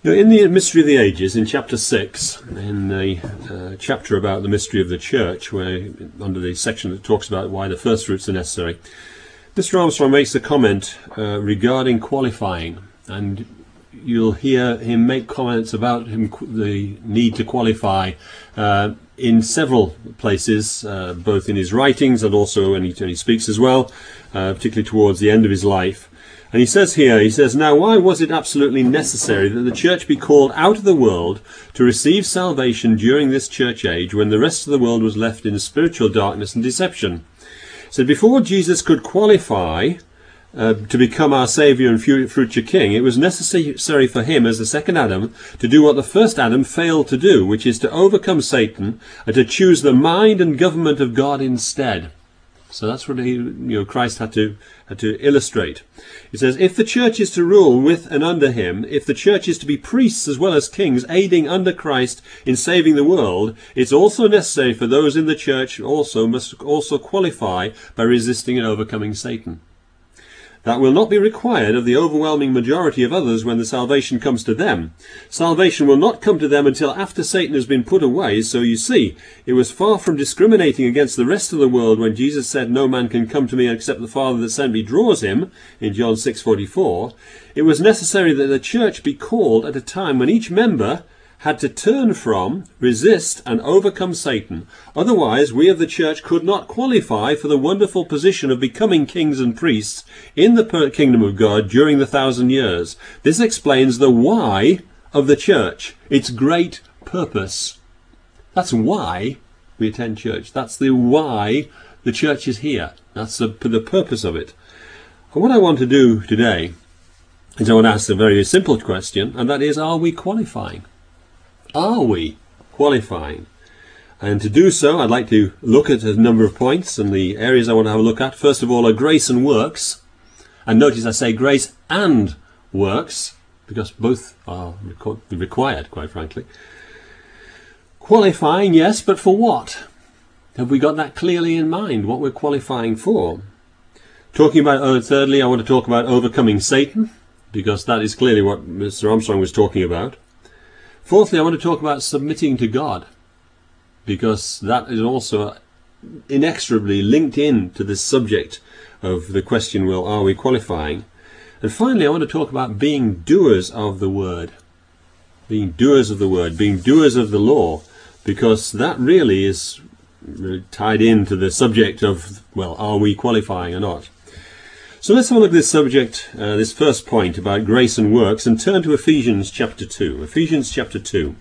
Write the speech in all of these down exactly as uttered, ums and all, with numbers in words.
Now, in the Mystery of the Ages, in chapter six, in the uh, chapter about the mystery of the church, where under the section that talks about why the first fruits are necessary, Mister Armstrong makes a comment uh, regarding qualifying, and you'll hear him make comments about him, the need to qualify uh, in several places, uh, both in his writings and also when he, when he speaks as well, uh, particularly towards the end of his life. And he says here, he says, "Now why was it absolutely necessary that the church be called out of the world to receive salvation during this church age when the rest of the world was left in spiritual darkness and deception?" He said, before Jesus could qualify uh, to become our Saviour and future King, it was necessary for him as the second Adam to do what the first Adam failed to do, which is to overcome Satan and to choose the mind and government of God instead. So that's what he, you know, Christ had to had to illustrate. He says, if the church is to rule with and under him, if the church is to be priests as well as kings, aiding under Christ in saving the world, it's also necessary for those in the church also must also qualify by resisting and overcoming Satan. That will not be required of the overwhelming majority of others when the salvation comes to them. Salvation will not come to them until after Satan has been put away. So you see, it was far from discriminating against the rest of the world when Jesus said, "No man can come to me except the Father that sent me draws him," in John six forty-four. It was necessary that the church be called at a time when each member had to turn from, resist, and overcome Satan. Otherwise, we of the church could not qualify for the wonderful position of becoming kings and priests in the kingdom of God during the thousand years. This explains the why of the church, its great purpose. That's why we attend church. That's the why the church is here. That's the, the purpose of it. And what I want to do today is I want to ask a very simple question, and that is, are we qualifying? Are we qualifying? And to do so, I'd like to look at a number of points and the areas I want to have a look at. First of all are grace and works. And notice I say grace and works, because both are required, quite frankly. Qualifying, yes, but for what? Have we got that clearly in mind, what we're qualifying for? Talking about, oh, thirdly, I want to talk about overcoming Satan, because that is clearly what Mister Armstrong was talking about. Fourthly, I want to talk about submitting to God, because that is also inexorably linked in to this subject of the question, well, are we qualifying? And finally, I want to talk about being doers of the word, being doers of the word, being doers of the law, because that really is tied into the subject of, well, are we qualifying or not? So let's have a look at this subject, uh, this first point about grace and works, and turn to Ephesians chapter two. Ephesians chapter two.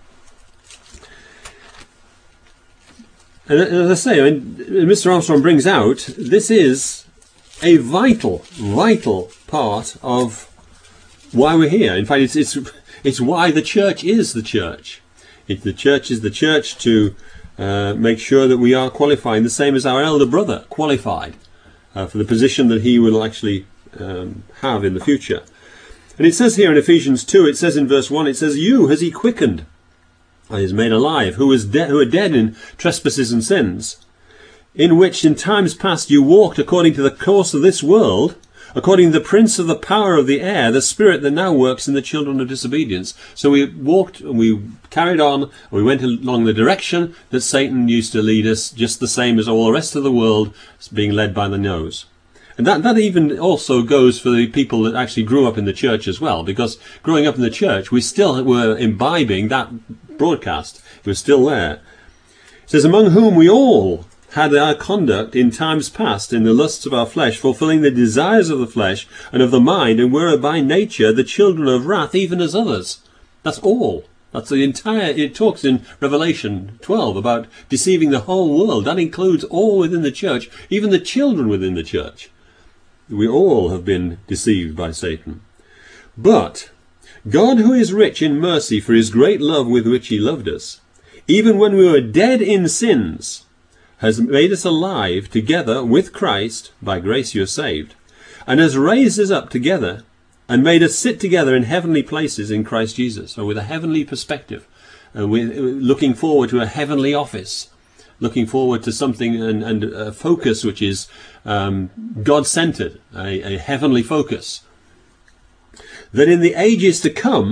And as I say, I mean, Mister Armstrong brings out, this is a vital, vital part of why we're here. In fact, it's it's, it's why the church is the church. It, the church is the church to uh, make sure that we are qualifying, the same as our elder brother qualified. Uh, for the position that he will actually um, have in the future. And it says here in Ephesians two, it says in verse one, it says, "You has he quickened, and is made alive, who, was de- who are dead in trespasses and sins, in which in times past you walked according to the course of this world, according to the prince of the power of the air, the spirit that now works in the children of disobedience." So we walked, and we carried on, and we went along the direction that Satan used to lead us, just the same as all the rest of the world being led by the nose. And that, that even also goes for the people that actually grew up in the church as well, because growing up in the church, we still were imbibing that broadcast. It was still there. It says, "Among whom we all had our conduct in times past in the lusts of our flesh, fulfilling the desires of the flesh and of the mind, and were by nature the children of wrath, even as others." That's all. That's the entire, it talks in Revelation twelve about deceiving the whole world. That includes all within the church, even the children within the church. We all have been deceived by Satan. "But God, who is rich in mercy for his great love with which he loved us, even when we were dead in sins, has made us alive together with Christ, by grace you are saved, and has raised us up together and made us sit together in heavenly places in Christ Jesus." So with a heavenly perspective, and we're looking forward to a heavenly office, looking forward to something and, and a focus which is um, God-centered, a, a heavenly focus. "That in the ages to come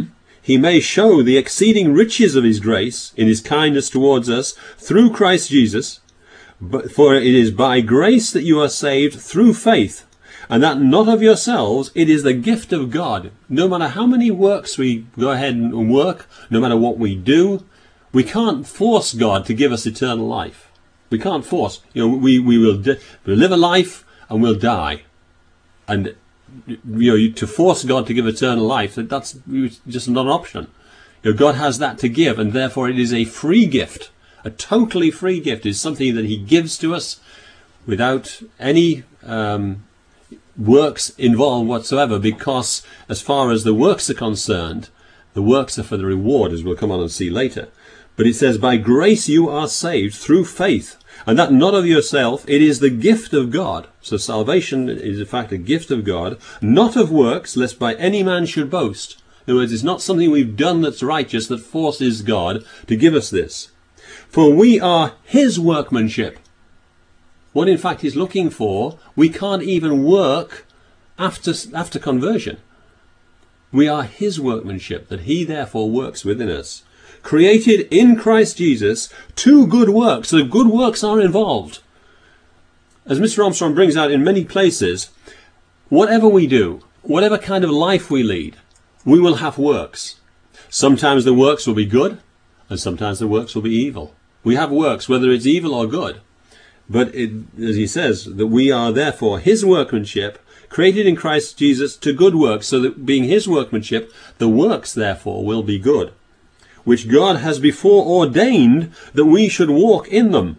he may show the exceeding riches of his grace in his kindness towards us through Christ Jesus. But for it is by grace that you are saved through faith, and that not of yourselves, it is the gift of God. No matter how many works we go ahead and work, no matter what we do, we can't force God to give us eternal life. We can't force. You know, we, we will di- we'll live a life and we'll die. And you know, to force God to give eternal life, that's just not an option. You know, God has that to give, and therefore it is a free gift. A totally free gift is something that he gives to us without any um, works involved whatsoever, because as far as the works are concerned, the works are for the reward, as we'll come on and see later. But it says, by grace you are saved through faith, and that not of yourself, it is the gift of God. So salvation is in fact a gift of God, not of works, lest by any man should boast. In other words, it's not something we've done that's righteous that forces God to give us this. For we are his workmanship. What in fact he's looking for, we can't even work after, after conversion. We are his workmanship, that he therefore works within us. Created in Christ Jesus to good works. So good works are involved. As Mister Armstrong brings out in many places, whatever we do, whatever kind of life we lead, we will have works. Sometimes the works will be good, and sometimes the works will be evil. We have works, whether it's evil or good. But it, as he says, that we are therefore his workmanship, created in Christ Jesus to good works, so that being his workmanship, the works therefore will be good, which God has before ordained that we should walk in them.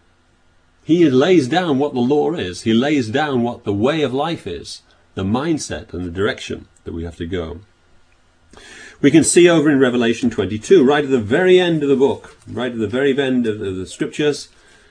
He lays down what the law is. He lays down what the way of life is, the mindset and the direction that we have to go. We can see over in Revelation twenty-two, right at the very end of the book, right at the very end of the scriptures,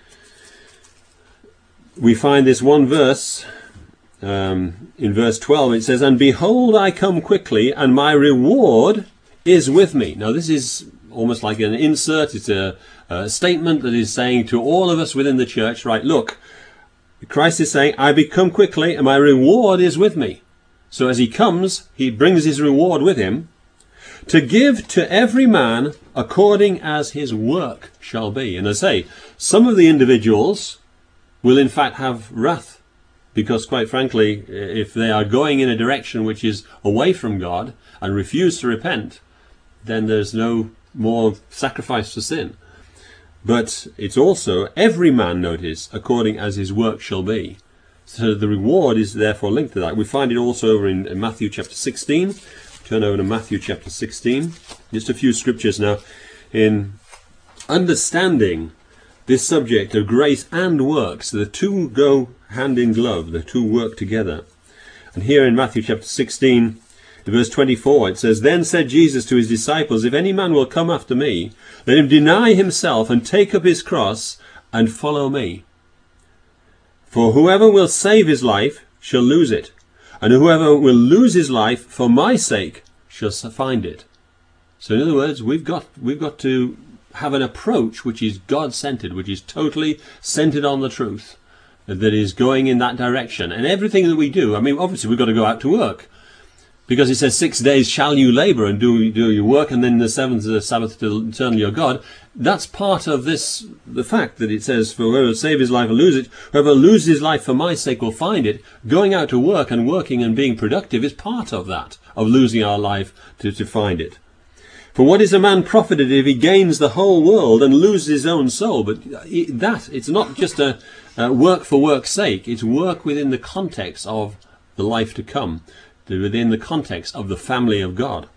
we find this one verse, um, in verse twelve, it says, and behold, I come quickly, and my reward is with me. Now this is almost like an insert. It's a, a statement that is saying to all of us within the church, right, look, Christ is saying, I become quickly and my reward is with me. So as he comes, he brings his reward with him, to give to every man according as his work shall be. And I say, some of the individuals will in fact have wrath, because quite frankly, if they are going in a direction which is away from God and refuse to repent, then there's no more sacrifice for sin. But it's also every man, notice, according as his work shall be. So the reward is therefore linked to that. We find it also over in, in Matthew chapter sixteen. Turn over to Matthew chapter sixteen. Just a few scriptures now. In understanding this subject of grace and works, the two go hand in glove. The two work together. And here in Matthew chapter sixteen, in verse twenty-four, it says, then said Jesus to his disciples, if any man will come after me, let him deny himself and take up his cross and follow me. For whoever will save his life shall lose it, and whoever will lose his life for my sake shall find it. So in other words, we've got we've got to have an approach which is God-centered, which is totally centered on the truth, that is going in that direction. And everything that we do, I mean, obviously we've got to go out to work, because it says six days shall you labor and do, do your work, and then the seventh is the Sabbath to eternal your God. That's part of this, the fact that it says, for whoever will save his life will lose it, whoever loses his life for my sake will find it. Going out to work and working and being productive is part of that, of losing our life to, to find it. For what is a man profited if he gains the whole world and loses his own soul? But that, it's not just a, a work for work's sake, it's work within the context of the life to come, within the context of the family of God.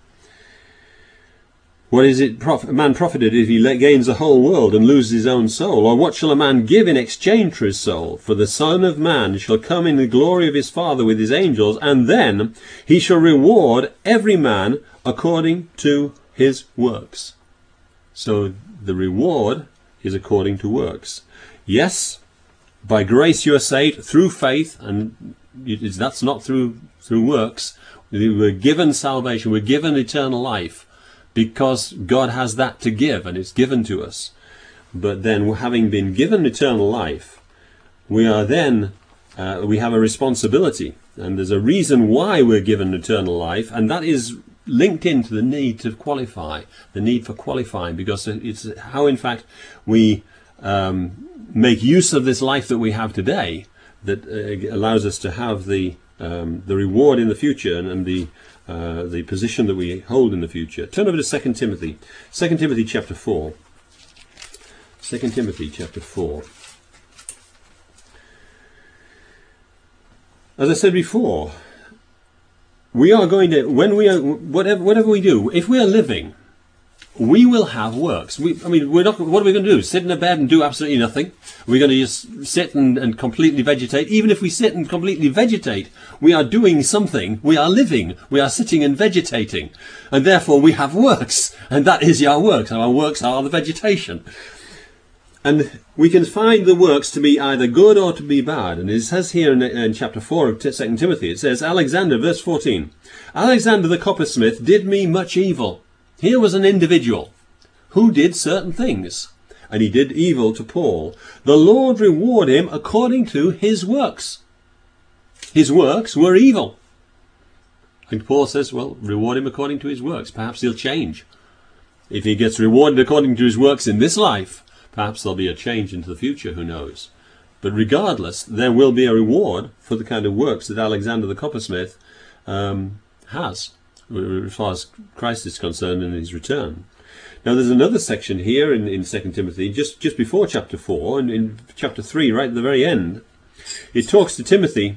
What is it prof- a man profited if he gains the whole world and loses his own soul? Or what shall a man give in exchange for his soul? For the Son of Man shall come in the glory of his Father with his angels, and then he shall reward every man according to his works. So the reward is according to works. Yes, by grace you are saved through faith, and it's, that's not through through works. We're given salvation, we're given eternal life, because God has that to give, and it's given to us. But then, having been given eternal life, we are then, uh, we have a responsibility. And there's a reason why we're given eternal life, and that is linked into the need to qualify, the need for qualifying, because it's how, in fact, we um, make use of this life that we have today that uh, allows us to have the um, the reward in the future and, and the uh, the position that we hold in the future. Turn over to Second Timothy, Second Timothy chapter four. Second Timothy chapter four. As I said before, we are going to, when we are, whatever, whatever we do, if we are living, we will have works. We, I mean, we're not, what are we going to do? Sit in a bed and do absolutely nothing? We're going to just sit and, and completely vegetate. Even if we sit and completely vegetate, we are doing something. We are living. We are sitting and vegetating. And therefore we have works. And that is our works. Our works are the vegetation. And we can find the works to be either good or to be bad. And it says here in, in chapter four of Second Timothy, it says, Alexander, verse fourteen, Alexander the coppersmith did me much evil. Here was an individual who did certain things, and he did evil to Paul. The Lord reward him according to his works. His works were evil. And Paul says, well, reward him according to his works. Perhaps he'll change. If he gets rewarded according to his works in this life, perhaps there'll be a change into the future, who knows. But regardless, there will be a reward for the kind of works that Alexander the coppersmith um, has, as far as Christ is concerned in his return. Now there's another section here in, in Second Timothy, just, just before chapter four, and in chapter three, right at the very end, it talks to Timothy,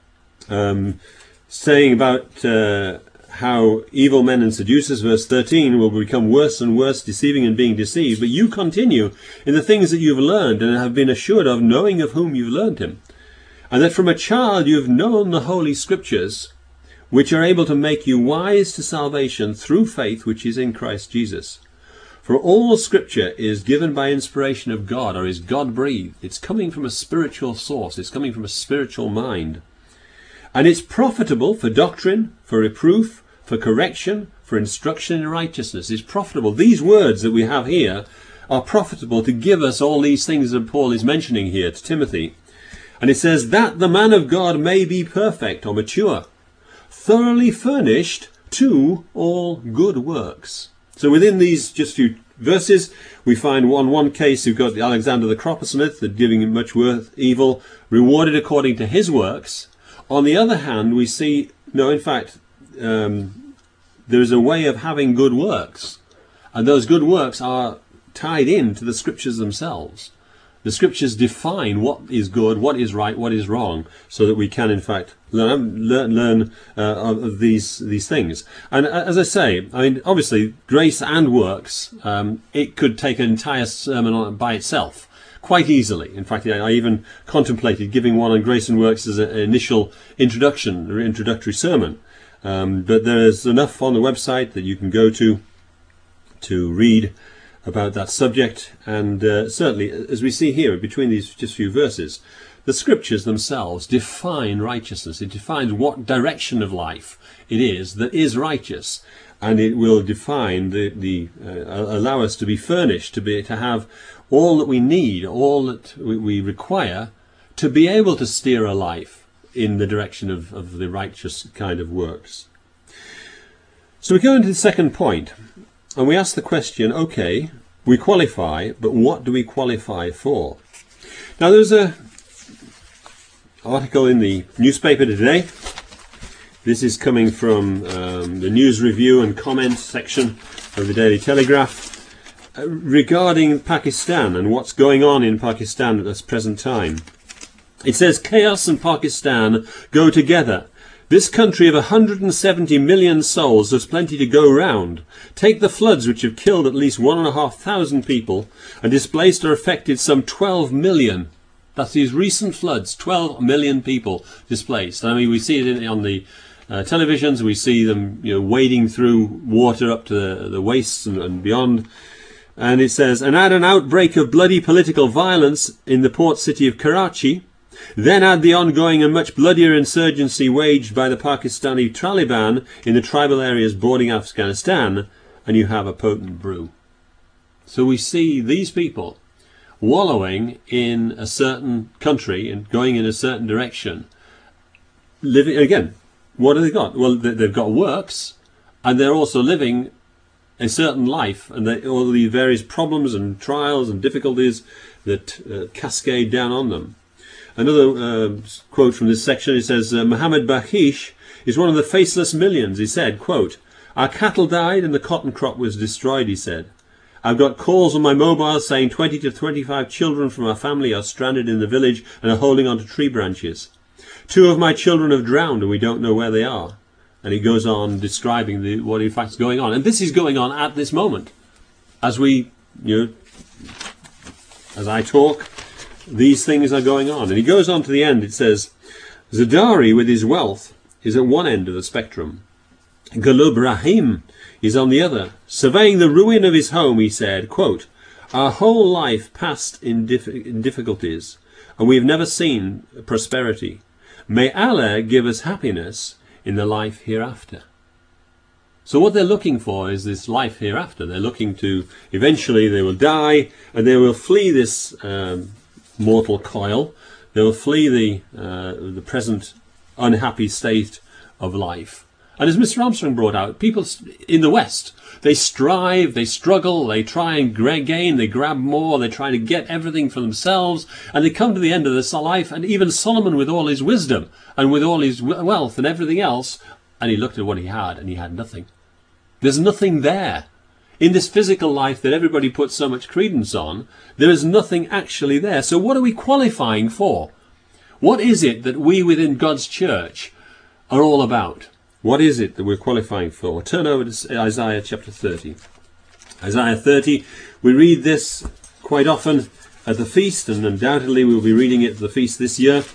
um, saying about uh, how evil men and seducers, verse thirteen, will become worse and worse, deceiving and being deceived. But you continue in the things that you've learned and have been assured of, knowing of whom you've learned him. And that from a child you have known the Holy Scriptures, which are able to make you wise to salvation through faith which is in Christ Jesus. For all Scripture is given by inspiration of God, or is God-breathed. It's coming from a spiritual source. It's coming from a spiritual mind. And it's profitable for doctrine, for reproof, for correction, for instruction in righteousness. It's profitable. These words that we have here are profitable to give us all these things that Paul is mentioning here to Timothy. And it says, that the man of God may be perfect or mature, thoroughly furnished to all good works. So within these just few verses, we find one one case we've got Alexander the coppersmith, that giving him much worth evil, rewarded according to his works. On the other hand, we see, no, in fact, um, there is a way of having good works. And those good works are tied into the Scriptures themselves. The Scriptures define what is good, what is right, what is wrong, so that we can, in fact, learn learn, learn uh, of these these things. And as I say, I mean, obviously, grace and works, um, it could take an entire sermon on by itself, quite easily. In fact, I even contemplated giving one on grace and works as an initial introduction, or introductory sermon. Um, but there's enough on the website that you can go to to read about that subject, and uh, certainly, as we see here between these just few verses, the Scriptures themselves define righteousness. It defines what direction of life it is that is righteous, and it will define the the uh, allow us to be furnished, to be to have all that we need, all that we, we require to be able to steer a life in the direction of, of the righteous kind of works. So we go into the second point. And we ask the question, okay, we qualify, but what do we qualify for? Now there's a article in the newspaper today. This is coming from um, the news review and comment section of the Daily Telegraph uh, regarding Pakistan and what's going on in Pakistan at this present time. It says, chaos and Pakistan go together. This country of one hundred seventy million souls has plenty to go round. Take the floods which have killed at least one and a half thousand people and displaced or affected some twelve million. That's these recent floods, twelve million people displaced. I mean, we see it on the uh, televisions. We see them, you know, wading through water up to the, the waists and, and beyond. And it says, and add an outbreak of bloody political violence in the port city of Karachi. Then add the ongoing and much bloodier insurgency waged by the Pakistani Taliban in the tribal areas bordering Afghanistan, and you have a potent brew. So we see these people wallowing in a certain country and going in a certain direction. Living again, what have they got? Well, they've got works, and they're also living a certain life, and they, all the various problems and trials and difficulties that uh, cascade down on them. Another uh, quote from this section, it says, uh, Mohammed Bakhish is one of the faceless millions. He said, quote, "Our cattle died and the cotton crop was destroyed," he said. "I've got calls on my mobile saying twenty to twenty-five children from our family are stranded in the village and are holding onto tree branches. Two of my children have drowned and we don't know where they are." And he goes on describing the, what in fact is going on. And this is going on at this moment. As we, you know, as I talk, these things are going on. And he goes on to the end. It says, Zadari, with his wealth, is at one end of the spectrum. Ghalib Rahim is on the other. Surveying the ruin of his home, he said, quote, "Our whole life passed in, dif in difficulties, and we have never seen prosperity. May Allah give us happiness in the life hereafter." So what they're looking for is this life hereafter. They're looking to, eventually they will die, and they will flee this um, mortal coil. They will flee the, uh, the present unhappy state of life. And as Mister Armstrong brought out, people in the West, they strive, they struggle, they try and gain, they grab more, they try to get everything for themselves, and they come to the end of this life. And even Solomon, with all his wisdom and with all his wealth and everything else, and he looked at what he had and he had nothing. There's nothing there. In this physical life that everybody puts so much credence on, there is nothing actually there. So what are we qualifying for? What is it that we within God's church are all about? What is it that we're qualifying for? Turn over to Isaiah chapter thirty. Isaiah thirty, we read this quite often at the feast, and undoubtedly we'll be reading it at the feast this year.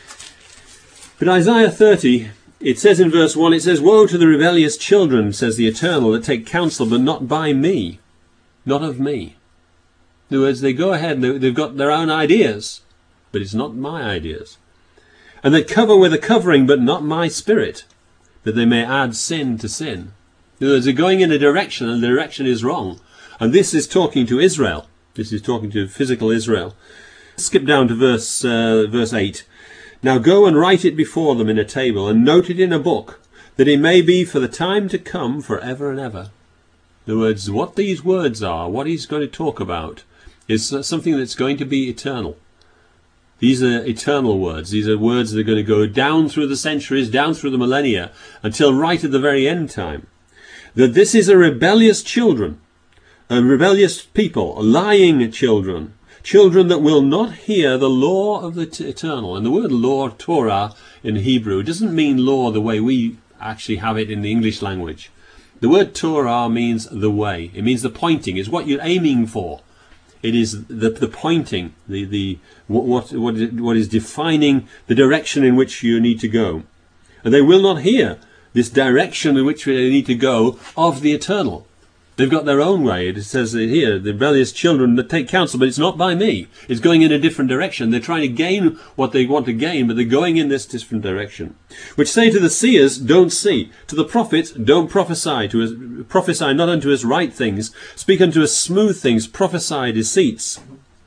But Isaiah thirty, it says in verse one, it says, "Woe to the rebellious children, says the Eternal, that take counsel, but not by me." Not of me. In other words, they go ahead and they've got their own ideas, but it's not my ideas. "And that cover with a covering, but not my spirit, that they may add sin to sin." In other words, they're going in a direction, and the direction is wrong. And this is talking to Israel. This is talking to physical Israel. Skip down to verse, uh, verse eight. "Now go and write it before them in a table, and note it in a book, that it may be for the time to come for ever and ever." In other words, what these words are, what he's going to talk about, is something that's going to be eternal. These are eternal words. These are words that are going to go down through the centuries, down through the millennia, until right at the very end time. That this is a rebellious children, a rebellious people, lying children, children that will not hear the law of the eternal. And the word law, Torah, in Hebrew, doesn't mean law the way we actually have it in the English language. The word Torah means the way. It means the pointing. It's what you're aiming for. It is the, the pointing, the, the, what, what, what is defining the direction in which you need to go. And they will not hear this direction in which they need to go of the eternal. They've got their own way. It says here, the rebellious children that take counsel, but it's not by me. It's going in a different direction. They're trying to gain what they want to gain, but they're going in this different direction. "Which say to the seers, don't see. To the prophets, don't prophesy. To us, prophesy not unto us right things. Speak unto us smooth things. Prophesy deceits.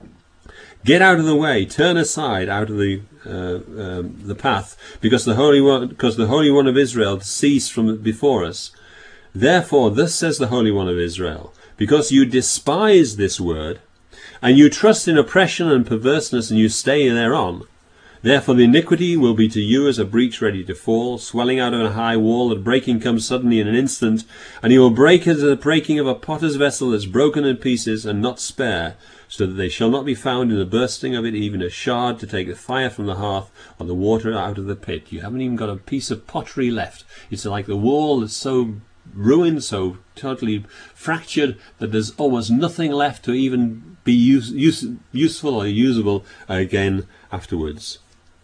Get out of the way. Turn aside out of the uh, um, the path, because the Holy One, because the Holy One of Israel ceased from before us. Therefore, thus says the Holy One of Israel, because you despise this word, and you trust in oppression and perverseness, and you stay thereon, therefore the iniquity will be to you as a breach ready to fall, swelling out of a high wall, that breaking comes suddenly in an instant, and you will break as the breaking of a potter's vessel that's broken in pieces, and not spare, so that they shall not be found in the bursting of it, even a shard to take the fire from the hearth, or the water out of the pit." You haven't even got a piece of pottery left. It's like the wall that's so ruined, so totally fractured, that there's almost nothing left to even be use, use, useful or usable again afterwards.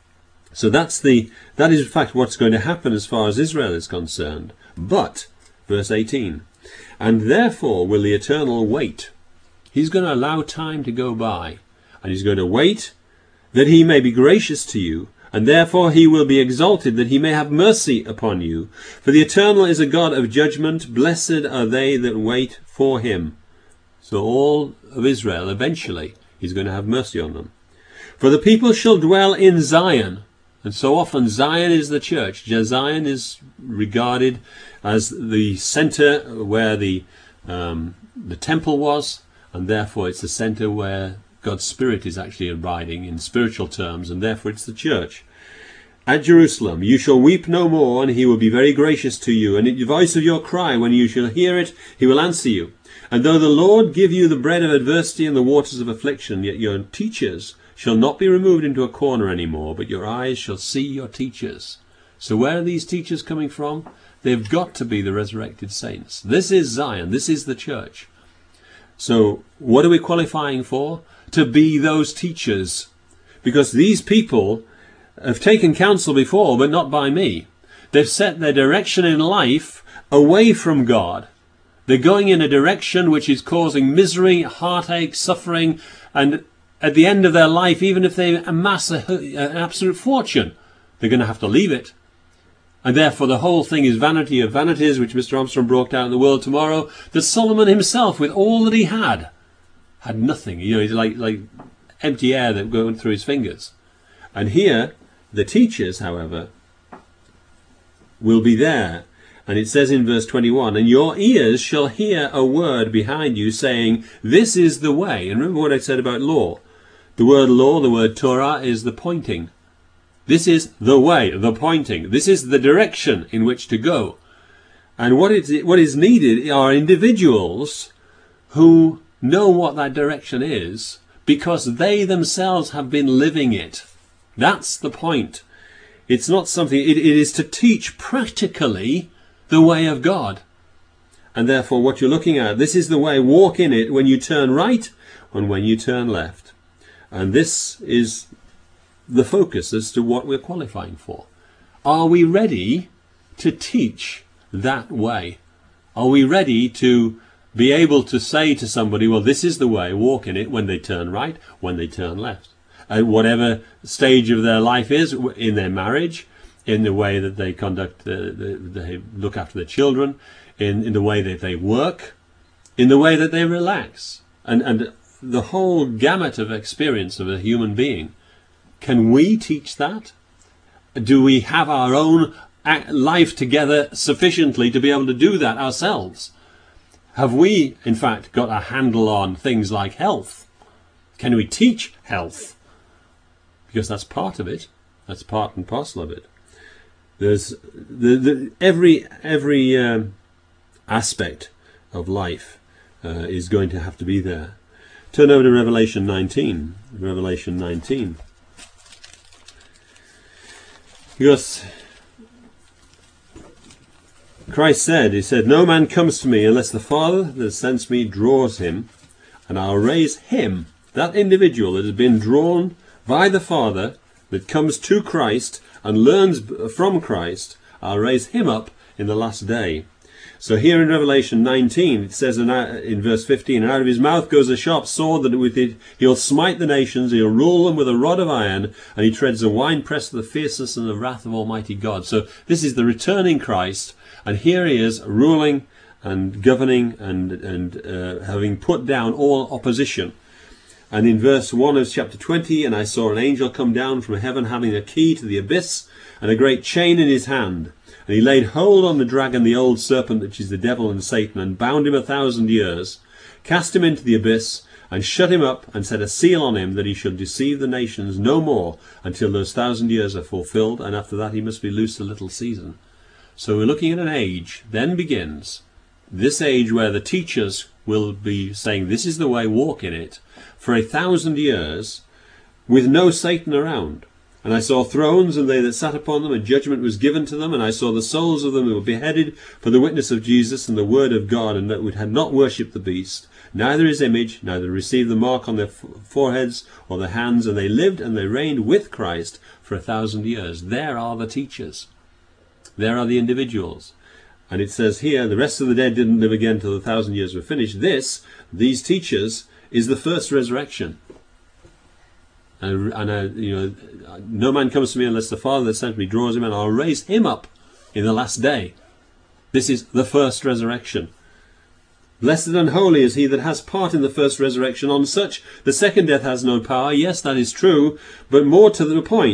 So that's the that is in fact what's going to happen as far as Israel is concerned. But verse eighteen, "And therefore will the Eternal wait." He's going to allow time to go by, and he's going to wait that he may be gracious to you, and therefore he will be exalted, that he may have mercy upon you. For the Eternal is a God of judgment. Blessed are they that wait for him. So all of Israel, eventually, he's going to have mercy on them. "For the people shall dwell in Zion." And so often Zion is the church. Zion is regarded as the center where the um, the temple was, and therefore it's the center where God's Spirit is actually abiding in spiritual terms, and therefore it's the church. At Jerusalem you shall weep no more, and he will be very gracious to you. And in the voice of your cry, when you shall hear it, he will answer you. And though the Lord give you the bread of adversity and the waters of affliction, yet your teachers shall not be removed into a corner any more, but your eyes shall see your teachers. So where are these teachers coming from? They've got to be the resurrected saints. This is Zion. This is the church. So what are we qualifying for? To be those teachers. Because these people have taken counsel before, but not by me. They've set their direction in life away from God. They're going in a direction which is causing misery, heartache, suffering, and at the end of their life, even if they amass a, an absolute fortune, they're going to have to leave it. And therefore the whole thing is vanity of vanities, which Mister Armstrong brought out in the world tomorrow, that Solomon himself, with all that he had, had nothing. You know, he's like, like empty air that going through his fingers. And here, the teachers, however, will be there. And it says in verse twenty-one, and your ears shall hear a word behind you saying, this is the way. And remember what I said about law. The word law, the word Torah, is the pointing. This is the way, the pointing. This is the direction in which to go. And what is, what is needed are individuals who know what that direction is, because they themselves have been living it. That's the point. It's not something, it, it is to teach practically the way of God. And therefore what you're looking at, this is the way, walk in it when you turn right and when you turn left. And this is the focus as to what we're qualifying for. Are we ready to teach that way? Are we ready to be able to say to somebody, well, this is the way, walk in it when they turn right, when they turn left? At whatever stage of their life is, in their marriage, in the way that they conduct, the, the, they look after their children, in, in the way that they work, in the way that they relax, and, and the whole gamut of experience of a human being. Can we teach that? Do we have our own life together sufficiently to be able to do that ourselves? Have we, in fact, got a handle on things like health? Can we teach health? Because that's part of it. That's part and parcel of it. There's the, the every every um, aspect of life uh, is going to have to be there. Turn over to Revelation nineteen. Revelation nineteen. Because Christ said, he said, no man comes to me unless the Father that sends me draws him, and I'll raise him, that individual that has been drawn by the Father, that comes to Christ and learns from Christ, I'll raise him up in the last day. So here in Revelation nineteen, it says in, in verse fifteen, and out of his mouth goes a sharp sword, that with it he'll smite the nations, he'll rule them with a rod of iron, and he treads the winepress of the fierceness and the wrath of Almighty God. So this is the returning Christ, and here he is ruling and governing and, and uh, having put down all opposition. And in verse one of chapter twenty, and I saw an angel come down from heaven having a key to the abyss and a great chain in his hand. And he laid hold on the dragon, the old serpent, which is the devil and Satan, and bound him a thousand years, cast him into the abyss, and shut him up, and set a seal on him, that he should deceive the nations no more until those thousand years are fulfilled, and after that he must be loosed a little season. So we're looking at an age, then begins, this age where the teachers will be saying, this is the way, walk in it, for a thousand years, with no Satan around. And I saw thrones, and they that sat upon them, and judgment was given to them. And I saw the souls of them who were beheaded for the witness of Jesus and the word of God, and that had not worshipped the beast, neither his image, neither received the mark on their foreheads or their hands. And they lived and they reigned with Christ for a thousand years. There are the teachers. There are the individuals. And it says here, the rest of the dead didn't live again till the thousand years were finished. This, these teachers, is the first resurrection. And, and uh, you know, no man comes to me unless the Father that sent me draws him, and I'll raise him up in the last day. This is the first resurrection. Blessed and holy is he that has part in the first resurrection. On such the second death has no power. Yes, that is true, but more to the point,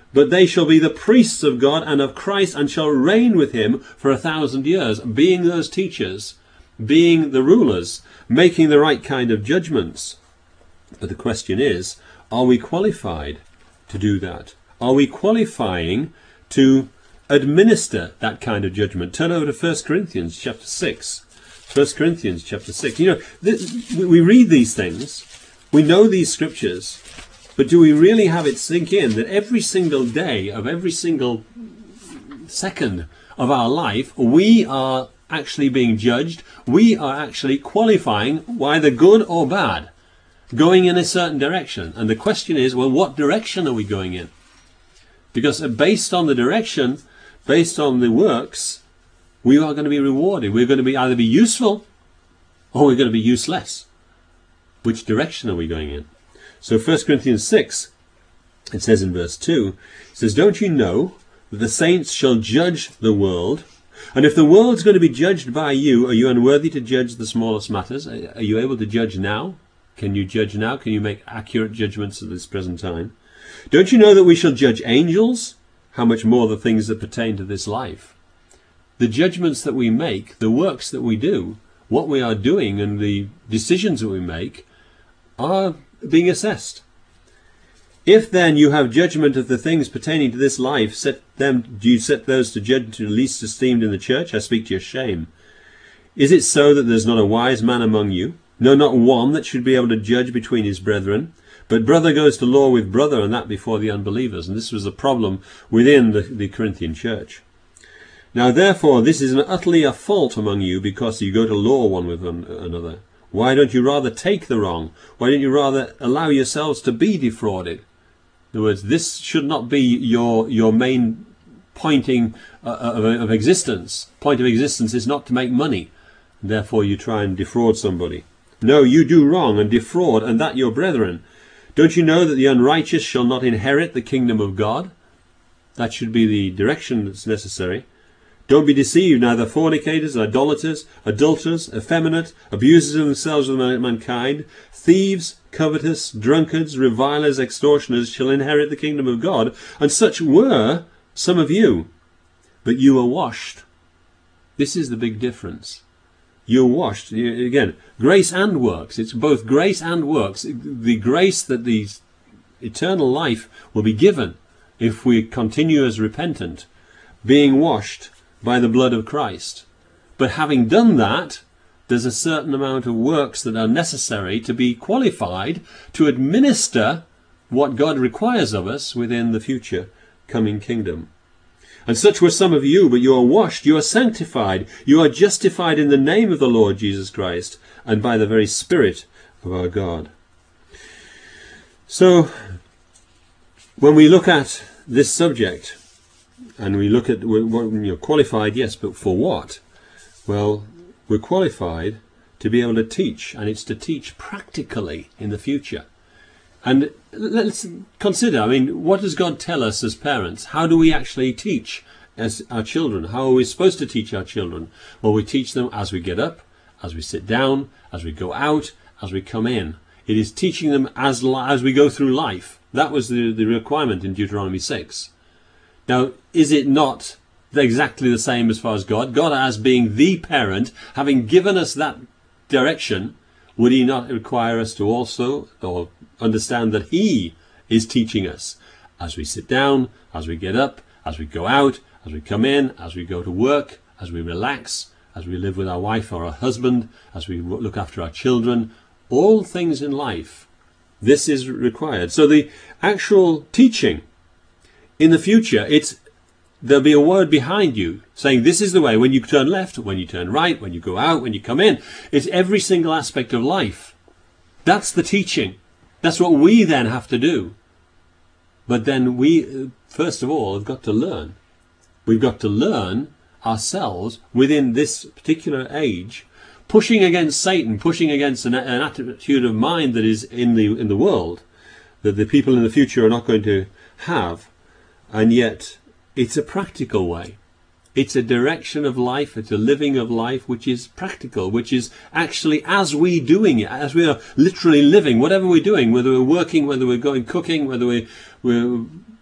but they shall be the priests of God and of Christ, and shall reign with him for a thousand years, being those teachers, being the rulers, making the right kind of judgments. But the question is, are we qualified to do that? Are we qualifying to administer that kind of judgment? Turn over to First Corinthians chapter six. First Corinthians chapter six. You know, th- we read these things, we know these scriptures, but do we really have it sink in that every single day of every single second of our life, we are actually being judged, we are actually qualifying, whether good or bad, going in a certain direction? And the question is, well, what direction are we going in? Because based on the direction, based on the works, we are going to be rewarded. We're going to be either be useful or we're going to be useless. Which direction are we going in? So First Corinthians six, it says in verse two, it says, don't you know that the saints shall judge the world? And if the world's going to be judged by you, are you unworthy to judge the smallest matters? Are you able to judge now? Can you judge now? Can you make accurate judgments at this present time? Don't you know that we shall judge angels? How much more the things that pertain to this life? The judgments that we make, the works that we do, what we are doing and the decisions that we make are being assessed. If then you have judgment of the things pertaining to this life, set them, do you set those to judge to the least esteemed in the church? I speak to your shame. Is it so that there's not a wise man among you? No, not one that should be able to judge between his brethren. But brother goes to law with brother, and that before the unbelievers. And this was a problem within the, the Corinthian church. Now therefore, this is an utterly a fault among you, because you go to law one with another. Why don't you rather take the wrong? Why don't you rather allow yourselves to be defrauded? In other words, this should not be your your main pointing uh, of, of existence. Point of existence is not to make money. Therefore you try and defraud somebody. No, you do wrong and defraud, and that your brethren. Don't you know that the unrighteous shall not inherit the kingdom of God? That should be the direction that's necessary. Don't be deceived, neither fornicators, idolaters, adulterers, effeminate, abusers of themselves with mankind, thieves, covetous, drunkards, revilers, extortioners shall inherit the kingdom of God. And such were some of you. But you were washed. This is the big difference. You're washed. Again, grace and works. It's both grace and works. The grace that the eternal life will be given if we continue as repentant, being washed by the blood of Christ. But having done that, there's a certain amount of works that are necessary to be qualified to administer what God requires of us within the future coming kingdom. And such were some of you, but you are washed, you are sanctified, you are justified in the name of the Lord Jesus Christ, and by the very Spirit of our God. So, when we look at this subject, and we look at, you're qualified, yes, but for what? Well, we're qualified to be able to teach, and it's to teach practically in the future. And let's consider, I mean, what does God tell us as parents? How do we actually teach as our children? How are we supposed to teach our children? Well, we teach them as we get up, as we sit down, as we go out, as we come in. It is teaching them as as we go through life. That was the, the requirement in Deuteronomy six. Now, is it not exactly the same as far as God? God, as being the parent, having given us that direction, would he not require us to also or understand that he is teaching us as we sit down, as we get up, as we go out, as we come in, as we go to work, as we relax, as we live with our wife or our husband, as we look after our children, all things in life. This is required. So the actual teaching in the future, it's there'll be a word behind you saying this is the way. When you turn left, when you turn right, when you go out, when you come in, it's every single aspect of life. That's the teaching. That's what we then have to do. But then we, first of all, have got to learn. We've got to learn ourselves within this particular age, pushing against Satan, pushing against an, an attitude of mind that is in the in the world, that the people in the future are not going to have. And yet, it's a practical way. It's a direction of life, it's a living of life which is practical, which is actually as we doing it, as we are literally living, whatever we're doing, whether we're working, whether we're going cooking, whether we're, we're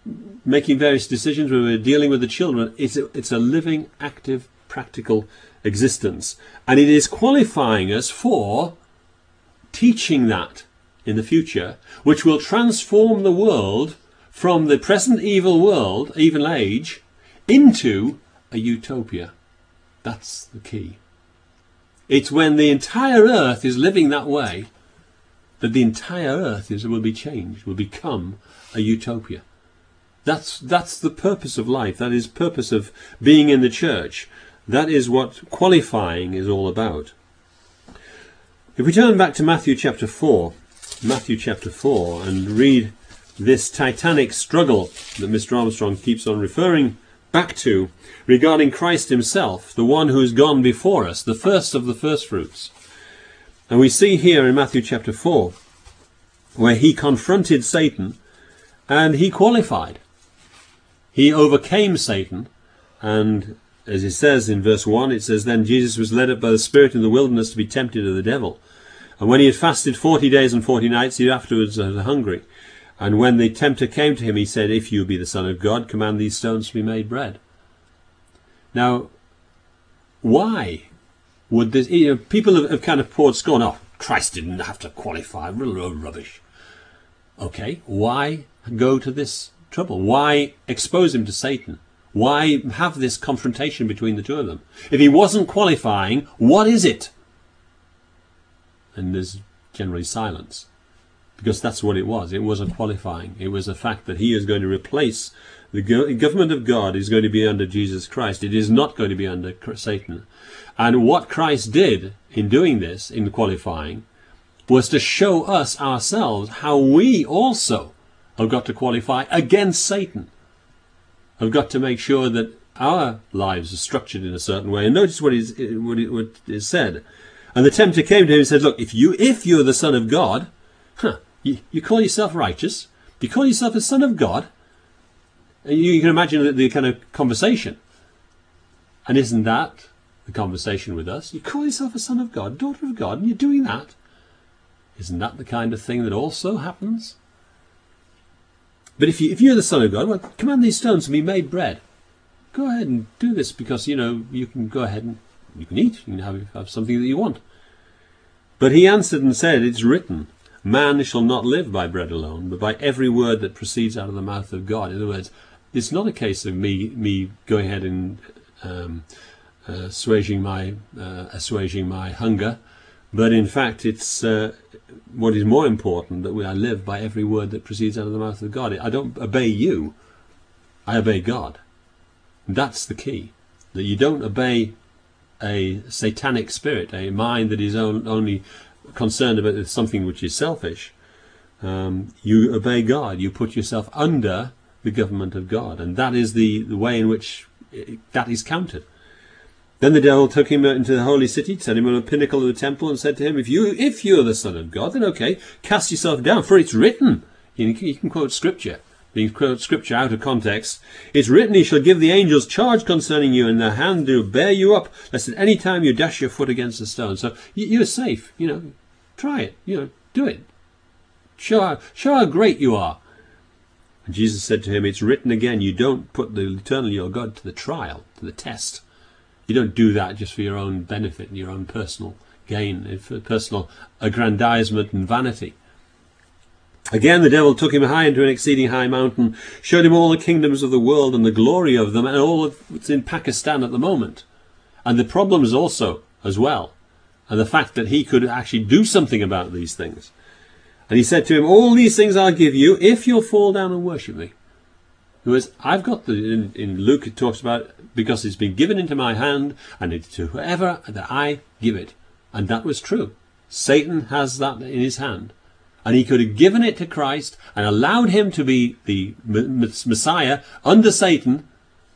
making various decisions, when we're dealing with the children, it's a, it's a living, active, practical existence. And it is qualifying us for teaching that in the future, which will transform the world from the present evil world, evil age, into a utopia. That's the key. It's when the entire earth is living that way that the entire earth is, will be changed, will become a utopia. That's, that's the purpose of life. That is the purpose of being in the church. That is what qualifying is all about. If we turn back to Matthew chapter four, Matthew chapter four, and read this titanic struggle that Mister Armstrong keeps on referring back to regarding Christ himself, the one who has gone before us, the first of the first fruits. And we see here in Matthew chapter four, where he confronted Satan and he qualified. He overcame Satan, and as it says in verse one, it says, "Then Jesus was led up by the Spirit in the wilderness to be tempted of the devil. And when he had fasted forty days and forty nights, he afterwards was hungry. And when the tempter came to him, he said, 'If you be the Son of God, command these stones to be made bread.'" Now, why would this... You know, people have, have kind of poured scorn. Oh, Christ didn't have to qualify. Rubbish. Okay, why go to this trouble? Why expose him to Satan? Why have this confrontation between the two of them? If he wasn't qualifying, what is it? And there's generally silence. Because that's what it was. It wasn't qualifying. It was a fact that he is going to replace... The government of God is going to be under Jesus Christ. It is not going to be under Satan. And what Christ did in doing this, in qualifying, was to show us ourselves how we also have got to qualify against Satan. Have got to make sure that our lives are structured in a certain way. And notice what is, what it, what is said. And the tempter came to him and said, "Look, if, you, if you're the Son of God, huh, you, you call yourself righteous, you call yourself a Son of God, you, you can imagine the, the kind of conversation. And isn't that the conversation with us? You call yourself a Son of God, daughter of God, and you're doing that. Isn't that the kind of thing that also happens? But if, you, if you're the Son of God, well, command these stones to be made bread. Go ahead and do this because, you know, you can go ahead and you can eat. You can have, have something that you want." But he answered and said, "It's written, man shall not live by bread alone, but by every word that proceeds out of the mouth of God." In other words, it's not a case of me me going ahead and um, uh, assuaging my uh, assuaging my hunger, but in fact it's uh, what is more important, that we, I live by every word that proceeds out of the mouth of God. I don't obey you, I obey God. That's the key, that you don't obey a satanic spirit, a mind that is on, only concerned about something which is selfish. Um, you obey God. You put yourself under the government of God, and that is the, the way in which it, that is counted. Then the devil took him into the holy city, set him on a pinnacle of the temple, and said to him, if you if you're the Son of God, then okay, cast yourself down, for it's written. You can, you can quote scripture. You can quote scripture out of context. It's written, he shall give the angels charge concerning you, and their hand to bear you up, lest at any time you dash your foot against a stone. So you, you're safe. You know, try it. You know, do it. Show how, show how great you are. And Jesus said to him, it's written again, you don't put the eternal your God to the trial, to the test. You don't do that just for your own benefit and your own personal gain, for personal aggrandizement and vanity. Again the devil took him high into an exceeding high mountain, showed him all the kingdoms of the world and the glory of them, and all of what's in Pakistan at the moment, and the problems also as well, and the fact that he could actually do something about these things. And he said to him, all these things I'll give you if you'll fall down and worship me. Whereas I've got the, in, in Luke it talks about, because it's been given into my hand, and it's to whoever that I give it. And that was true. Satan has that in his hand. And he could have given it to Christ and allowed him to be the Messiah under Satan,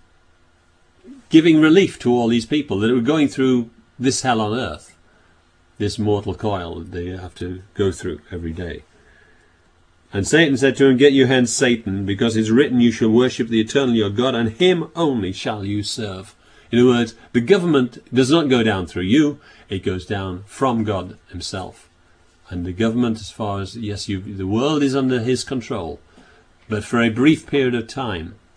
giving relief to all these people that were going through this hell on earth, this mortal coil that they have to go through every day. And Satan said to him, get you hence, Satan, because it's written, you shall worship the eternal your God, and him only shall you serve. In other words, the government does not go down through you, it goes down from God himself. And the government, as far as, yes, you, the world is under his control, but for a brief period of time,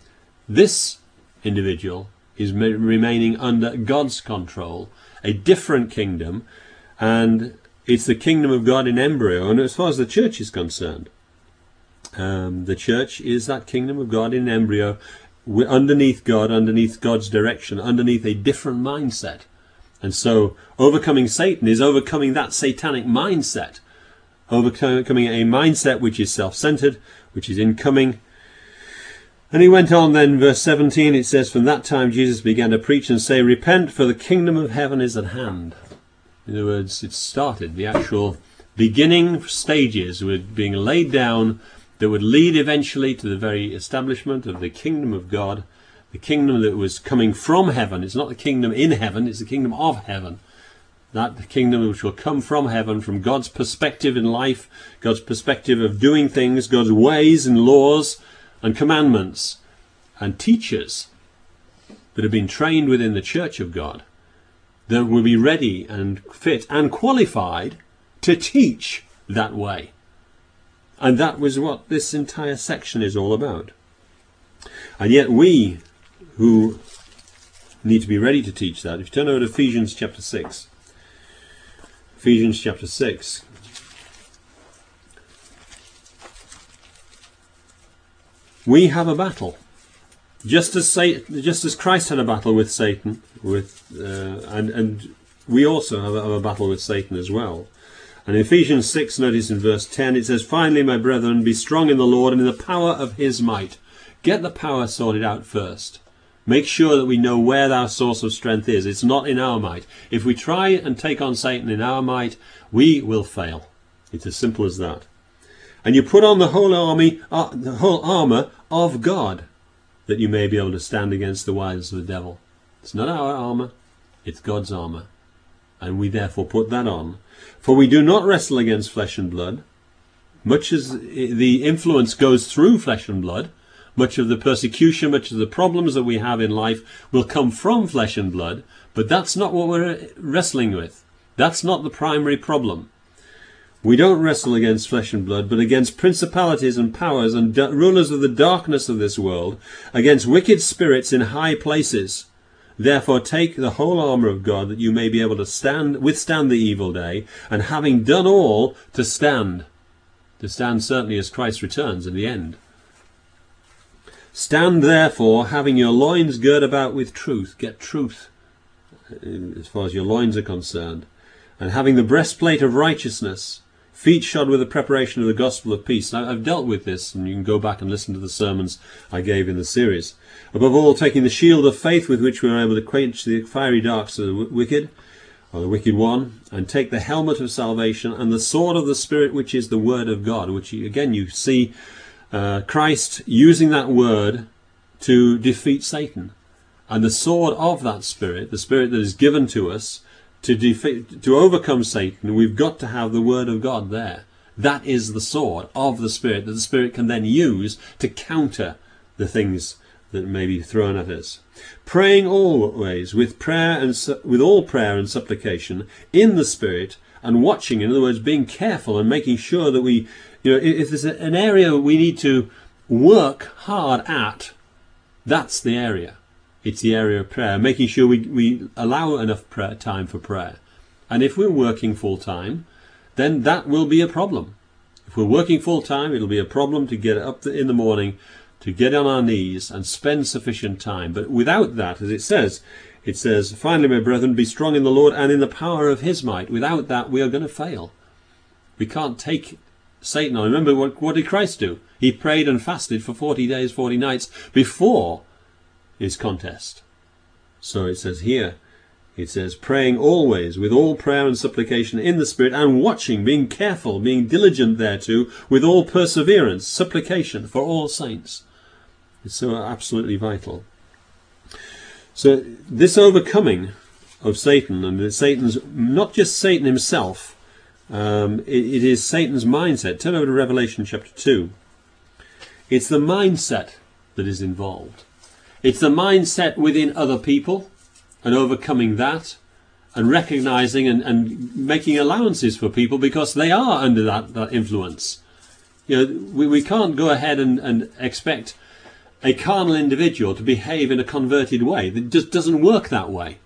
This individual is remaining under God's control, a different kingdom, and it's the kingdom of God in embryo. And as far as the church is concerned, um, the church is that kingdom of God in embryo, underneath God, underneath God's direction, underneath a different mindset. And so overcoming Satan is overcoming that satanic mindset, overcoming a mindset which is self-centered, which is incoming. And he went on then, verse seventeen, it says, from that time Jesus began to preach and say, repent, for the kingdom of heaven is at hand. In other words, it started. The actual beginning stages were being laid down that would lead eventually to the very establishment of the kingdom of God, the kingdom that was coming from heaven. It's not the kingdom in heaven, it's the kingdom of heaven. That the kingdom which will come from heaven, from God's perspective in life, God's perspective of doing things, God's ways and laws and commandments, and teachers that have been trained within the church of God, that will be ready and fit and qualified to teach that way. And that was what this entire section is all about. And yet we who need to be ready to teach that, if you turn over to Ephesians chapter six, Ephesians chapter six, we have a battle. Just as Satan, just as Christ had a battle with Satan, with uh, and and we also have a, have a battle with Satan as well. And in Ephesians six, notice in verse ten, it says, finally, my brethren, be strong in the Lord and in the power of his might. Get the power sorted out first. Make sure that we know where our source of strength is. It's not in our might. If we try and take on Satan in our might, we will fail. It's as simple as that. And you put on the whole army, uh, the whole armour of God, that you may be able to stand against the wiles of the devil. It's not our armour, it's God's armour. And we therefore put that on. For we do not wrestle against flesh and blood. Much as the influence goes through flesh and blood, much of the persecution, much of the problems that we have in life will come from flesh and blood, but that's not what we're wrestling with. That's not the primary problem. We don't wrestle against flesh and blood, but against principalities and powers and rulers of the darkness of this world, against wicked spirits in high places. Therefore take the whole armour of God, that you may be able to stand, withstand the evil day, and having done all, to stand. To stand certainly as Christ returns in the end. Stand therefore, having your loins girt about with truth. Get truth as far as your loins are concerned. And having the breastplate of righteousness, feet shod with the preparation of the gospel of peace. Now, I've dealt with this, and you can go back and listen to the sermons I gave in the series. Above all, taking the shield of faith, with which we are able to quench the fiery darts of the wicked, or the wicked one, and take the helmet of salvation and the sword of the Spirit, which is the word of God, which you, again you see uh, Christ using that word to defeat Satan. And the sword of that Spirit, the Spirit that is given to us to defeat, to overcome Satan, we've got to have the word of God there. That is the sword of the Spirit that the Spirit can then use to counter the things that may be thrown at us. Praying always with prayer and su- with all prayer and supplication in the Spirit, and watching, in other words, being careful and making sure that we, you know, if there's an area we need to work hard at, that's the area. It's the area of prayer, making sure we, we allow enough prayer, time for prayer. And if we're working full time, then that will be a problem. If we're working full time, it'll be a problem to get up in the morning, to get on our knees and spend sufficient time. But without that, as it says, it says, finally, my brethren, be strong in the Lord and in the power of his might. Without that, we are going to fail. We can't take Satan on. Remember, what, what did Christ do? He prayed and fasted for forty days, forty nights before his contest. So it says here, it says, praying always with all prayer and supplication in the Spirit, and watching, being careful, being diligent thereto, with all perseverance, supplication for all saints. It's so absolutely vital. So this overcoming of Satan, and Satan's, not just Satan himself, um, it, it is Satan's mindset. Turn over to Revelation chapter two. It's the mindset that is involved. It's the mindset within other people, and overcoming that, and recognizing and, and making allowances for people because they are under that, that influence. You know, we, we can't go ahead and, and expect a carnal individual to behave in a converted way. It just doesn't work that way.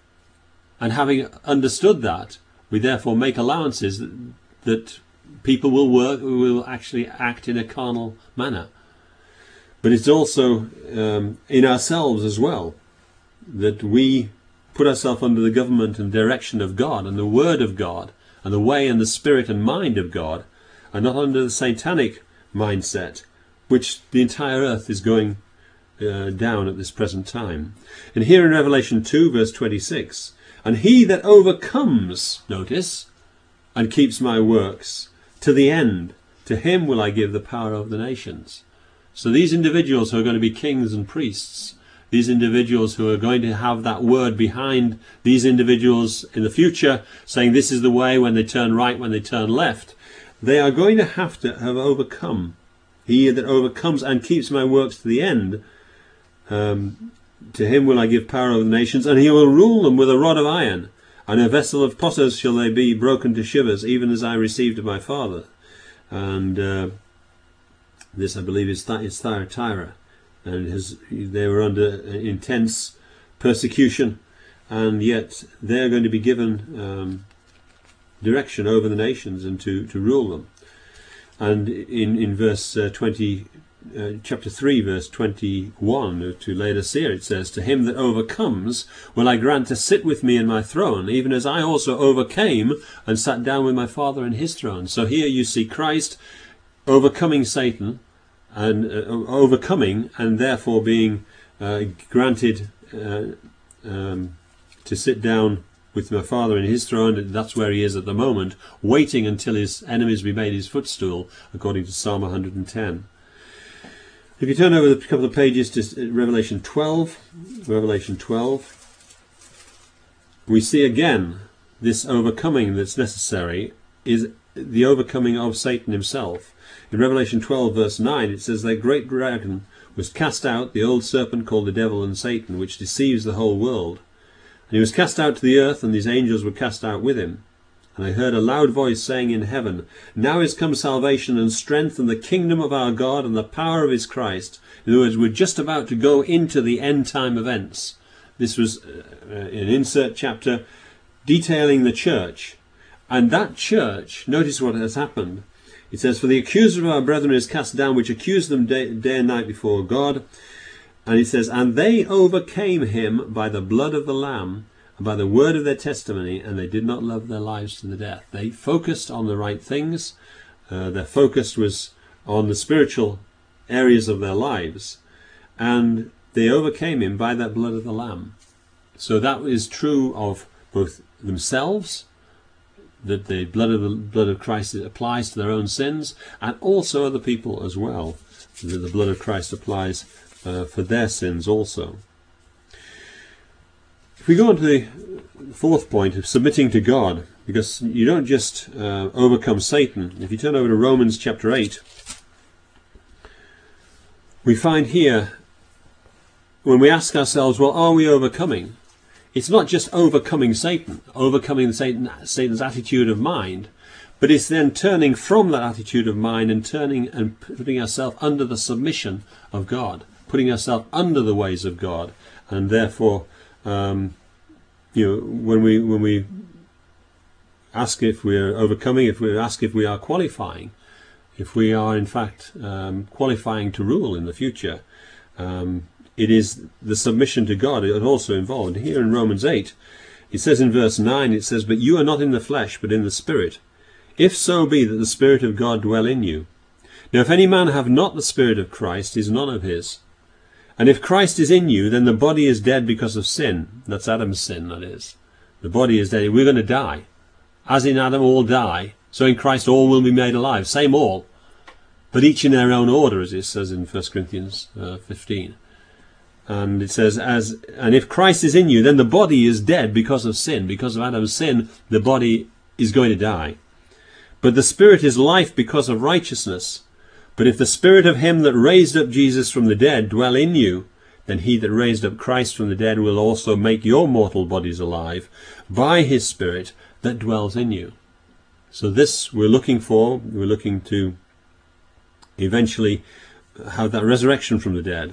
And having understood that, we therefore make allowances that, that people will work, will actually act in a carnal manner. But it's also um, in ourselves as well, that we put ourselves under the government and direction of God and the Word of God and the way and the spirit and mind of God, and not under the satanic mindset, which the entire earth is going uh, down at this present time. And here in Revelation two, verse twenty-six, and he that overcomes, notice, and keeps my works to the end, to him will I give the power over the nations. So these individuals who are going to be kings and priests, these individuals who are going to have that word behind these individuals in the future, saying this is the way when they turn right, when they turn left, they are going to have to have overcome. He that overcomes and keeps my works to the end, um, to him will I give power over the nations, and he will rule them with a rod of iron, and a vessel of potters shall they be, broken to shivers, even as I received of my Father. And uh, this, I believe, is, Th- is Thyatira. And his, they were under intense persecution, and yet they're going to be given um, direction over the nations and to, to rule them. And in, in verse uh, twenty, uh, chapter three, verse twenty-one, to Laodicea, it says, to him that overcomes will I grant to sit with me in my throne, even as I also overcame and sat down with my Father in his throne. So here you see Christ overcoming Satan, and uh, overcoming, and therefore being uh, granted uh, um, to sit down with my Father in his throne. That's where he is at the moment, waiting until his enemies be made his footstool, according to Psalm one hundred ten. If you turn over a couple of pages to Revelation twelve, Revelation twelve, we see again this overcoming that's necessary is the overcoming of Satan himself. In Revelation twelve, verse nine, it says, that great dragon was cast out, the old serpent called the devil and Satan, which deceives the whole world. And he was cast out to the earth, and these angels were cast out with him. And I heard a loud voice saying in heaven, now is come salvation and strength and the kingdom of our God and the power of his Christ. In other words, we're just about to go into the end time events. This was uh, an insert chapter detailing the church. And that church, notice what has happened. It says, for the accuser of our brethren is cast down, which accused them day, day and night before God. And it says, and they overcame him by the blood of the Lamb, and by the word of their testimony, and they did not love their lives to the death. They focused on the right things. Uh, their focus was on the spiritual areas of their lives. And they overcame him by that blood of the Lamb. So that is true of both themselves, that the blood of the blood of Christ applies to their own sins, and also other people as well, that the blood of Christ applies uh, for their sins also. If we go on to the fourth point of submitting to God, because you don't just uh, overcome Satan. If you turn over to Romans chapter eight, we find here, when we ask ourselves, well, are we overcoming? It's not just overcoming Satan, overcoming Satan, Satan's attitude of mind, but it's then turning from that attitude of mind and turning and putting ourselves under the submission of God, putting ourselves under the ways of God, and therefore, um, you know, when we when we ask if we're overcoming, if we ask if we are qualifying, if we are in fact um, qualifying to rule in the future. Um, It is the submission to God it also involved. Here in Romans eight, it says in verse nine, it says, but you are not in the flesh, but in the Spirit, if so be that the Spirit of God dwell in you. Now if any man have not the Spirit of Christ, he is none of his. And if Christ is in you, then the body is dead because of sin. That's Adam's sin, that is. The body is dead. We're going to die. As in Adam all die, so in Christ all will be made alive. Same all, but each in their own order, as it says in First Corinthians uh, fifteen. And it says, as and if Christ is in you, then the body is dead because of sin. Because of Adam's sin, the body is going to die. But the Spirit is life because of righteousness. But if the Spirit of him that raised up Jesus from the dead dwell in you, then he that raised up Christ from the dead will also make your mortal bodies alive by his Spirit that dwells in you. So this we're looking for. We're looking to eventually have that resurrection from the dead.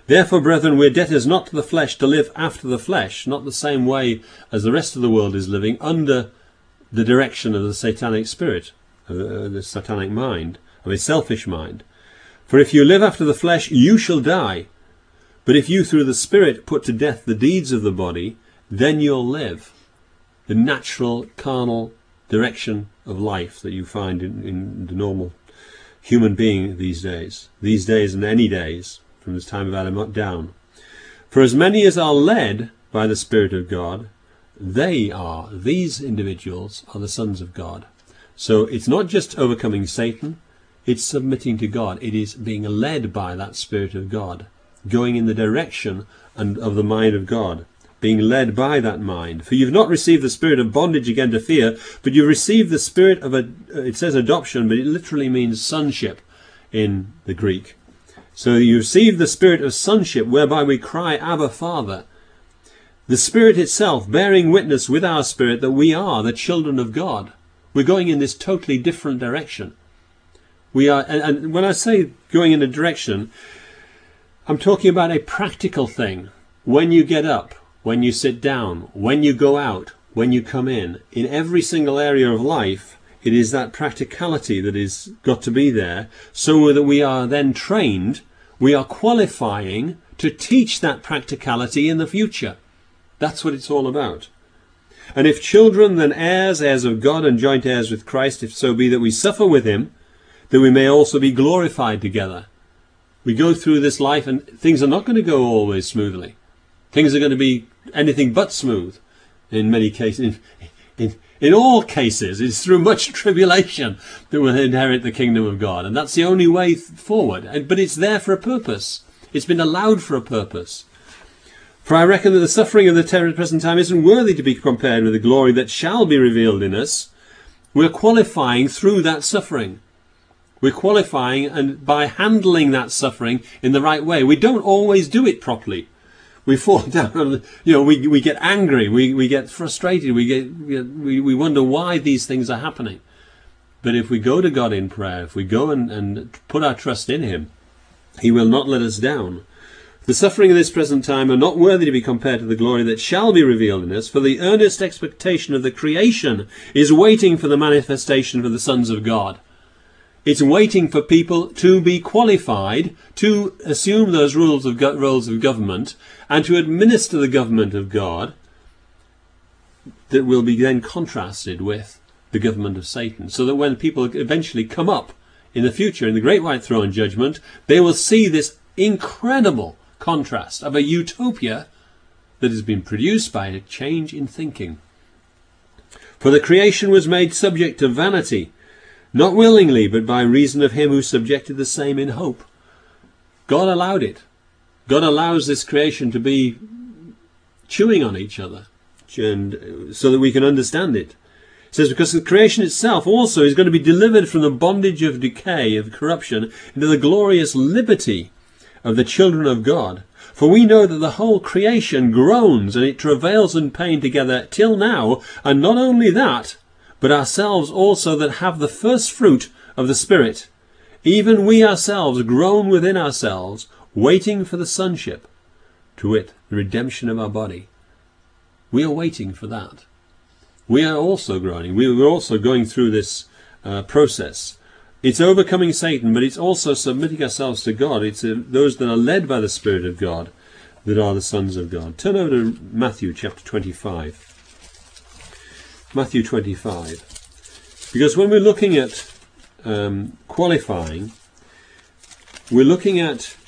Therefore, brethren, we're debtors not to the flesh to live after the flesh, not the same way as the rest of the world is living, under the direction of the satanic spirit, of the, the satanic mind, of a selfish mind. For if you live after the flesh, you shall die. But if you through the Spirit put to death the deeds of the body, then you'll live. The natural, carnal direction of life that you find in, in the normal human being these days. These days and any days, from this time of Adam down. For as many as are led by the Spirit of God, they are, these individuals are the sons of God. So it's not just overcoming Satan, it's submitting to God. It is being led by that Spirit of God, going in the direction and of the mind of God, being led by that mind. For you've not received the spirit of bondage again to fear, but you've received the spirit of, a, it says adoption, but it literally means sonship in the Greek. So you receive the spirit of sonship, whereby we cry, Abba, Father. The Spirit itself bearing witness with our spirit that we are the children of God. We're going in this totally different direction. We are, and, and when I say going in a direction, I'm talking about a practical thing. When you get up, when you sit down, when you go out, when you come in, in every single area of life, it is that practicality that is got to be there, so that we are then trained, we are qualifying to teach that practicality in the future. That's what it's all about. And if children, then heirs, heirs of God and joint heirs with Christ, if so be that we suffer with him, that we may also be glorified together. We go through this life and things are not going to go always smoothly. Things are going to be anything but smooth in many cases. In, in, in all cases, it's through much tribulation that we'll inherit the kingdom of God. And that's the only way forward. And, but it's there for a purpose. It's been allowed for a purpose. For I reckon that the suffering of the present time isn't worthy to be compared with the glory that shall be revealed in us. We're qualifying through that suffering. We're qualifying, and by handling that suffering in the right way. We don't always do it properly. We fall down, you know, we we get angry, we, we get frustrated, we get we, we wonder why these things are happening. But if we go to God in prayer, if we go and, and put our trust in him, he will not let us down. The suffering of this present time are not worthy to be compared to the glory that shall be revealed in us, for the earnest expectation of the creation is waiting for the manifestation of the sons of God. It's waiting for people to be qualified to assume those rules of go- roles of government and to administer the government of God that will be then contrasted with the government of Satan. So that when people eventually come up in the future in the great white throne judgment, they will see this incredible contrast of a utopia that has been produced by a change in thinking. For the creation was made subject to vanity, not willingly, but by reason of him who subjected the same in hope. God allowed it. God allows this creation to be chewing on each other, and so that we can understand it. It says, because the creation itself also is going to be delivered from the bondage of decay, of corruption, into the glorious liberty of the children of God. For we know that the whole creation groans, and it travails in pain together till now, and not only that, but ourselves also that have the first fruit of the Spirit, even we ourselves groan within ourselves, waiting for the sonship, to wit, the redemption of our body. We are waiting for that. We are also groaning. We are also going through this uh, process. It's overcoming Satan, but it's also submitting ourselves to God. It's uh, those that are led by the Spirit of God that are the sons of God. Turn over to Matthew chapter twenty-five. Matthew twenty-five. Because when we're looking at um, qualifying, we're looking at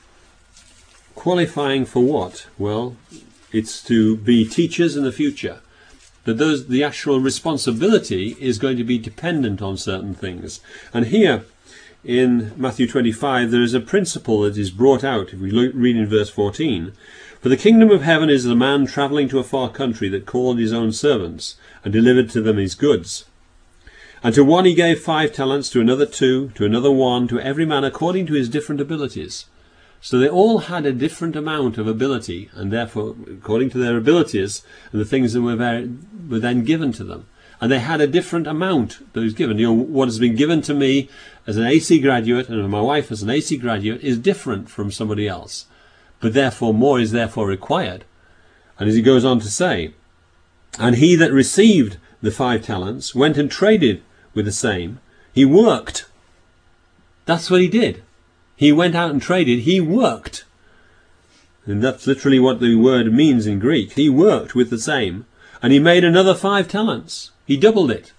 qualifying for what? Well, it's to be teachers in the future. That those, the actual responsibility is going to be dependent on certain things. And here in Matthew twenty-five, there is a principle that is brought out, if we look, read in verse fourteen. For the kingdom of heaven is a man travelling to a far country that called his own servants and delivered to them his goods. And to one he gave five talents, to another two, to another one, to every man according to his different abilities. So they all had a different amount of ability, and therefore, according to their abilities, and the things that were, very, were then given to them. And they had a different amount that was given. You know, what has been given to me as an A C graduate, and my wife as an A C graduate, is different from somebody else. but therefore more is therefore required. And as he goes on to say, and he that received the five talents went and traded with the same. He worked. That's what he did. He went out and traded. He worked. And that's literally what the word means in Greek. He worked with the same. And he made another five talents. He doubled it.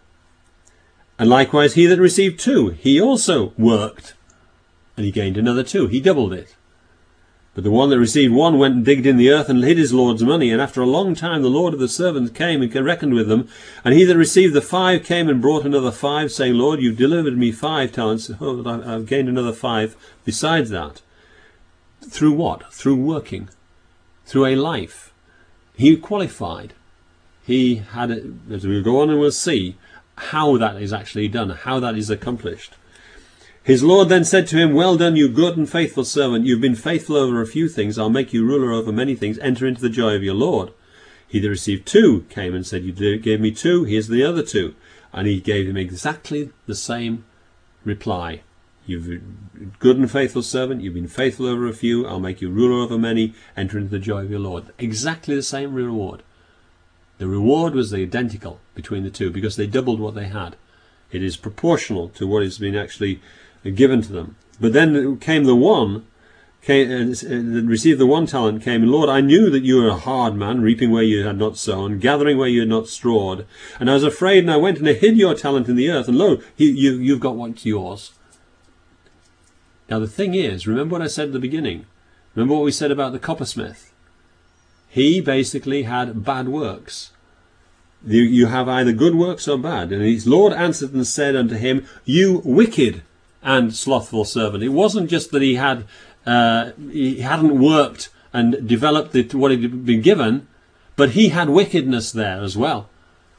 And likewise he that received two, he also worked. And he gained another two. He doubled it. But the one that received one went and digged in the earth and hid his lord's money. And after a long time the lord of the servants came and reckoned with them. And he that received the five came and brought another five, saying, Lord, you've delivered me five talents. Oh, I've gained another five besides that. Through what? Through working. Through a life. He qualified. He had, a, as we'll go on and we'll see, how that is actually done, how that is accomplished. His Lord then said to him, well done, you good and faithful servant. You've been faithful over a few things. I'll make you ruler over many things. Enter into the joy of your Lord. He that received two came and said, you gave me two, here's the other two. And he gave him exactly the same reply. You've good and faithful servant. You've been faithful over a few. I'll make you ruler over many. Enter into the joy of your Lord. Exactly the same reward. The reward was identical between the two because they doubled what they had. It is proportional to what has been actually given to them. But then came the one came, uh, that received the one talent came, Lord, I knew that you were a hard man, reaping where you had not sown, gathering where you had not strawed. And I was afraid, and I went and I hid your talent in the earth, and lo, you, you, you've got what's yours. Now the thing is, remember what I said at the beginning. Remember what we said about the coppersmith. He basically had bad works. You, you have either good works or bad. And his Lord answered and said unto him, you wicked and slothful servant. It wasn't just that he had uh, he hadn't worked and developed it, what had been given, but he had wickedness there as well.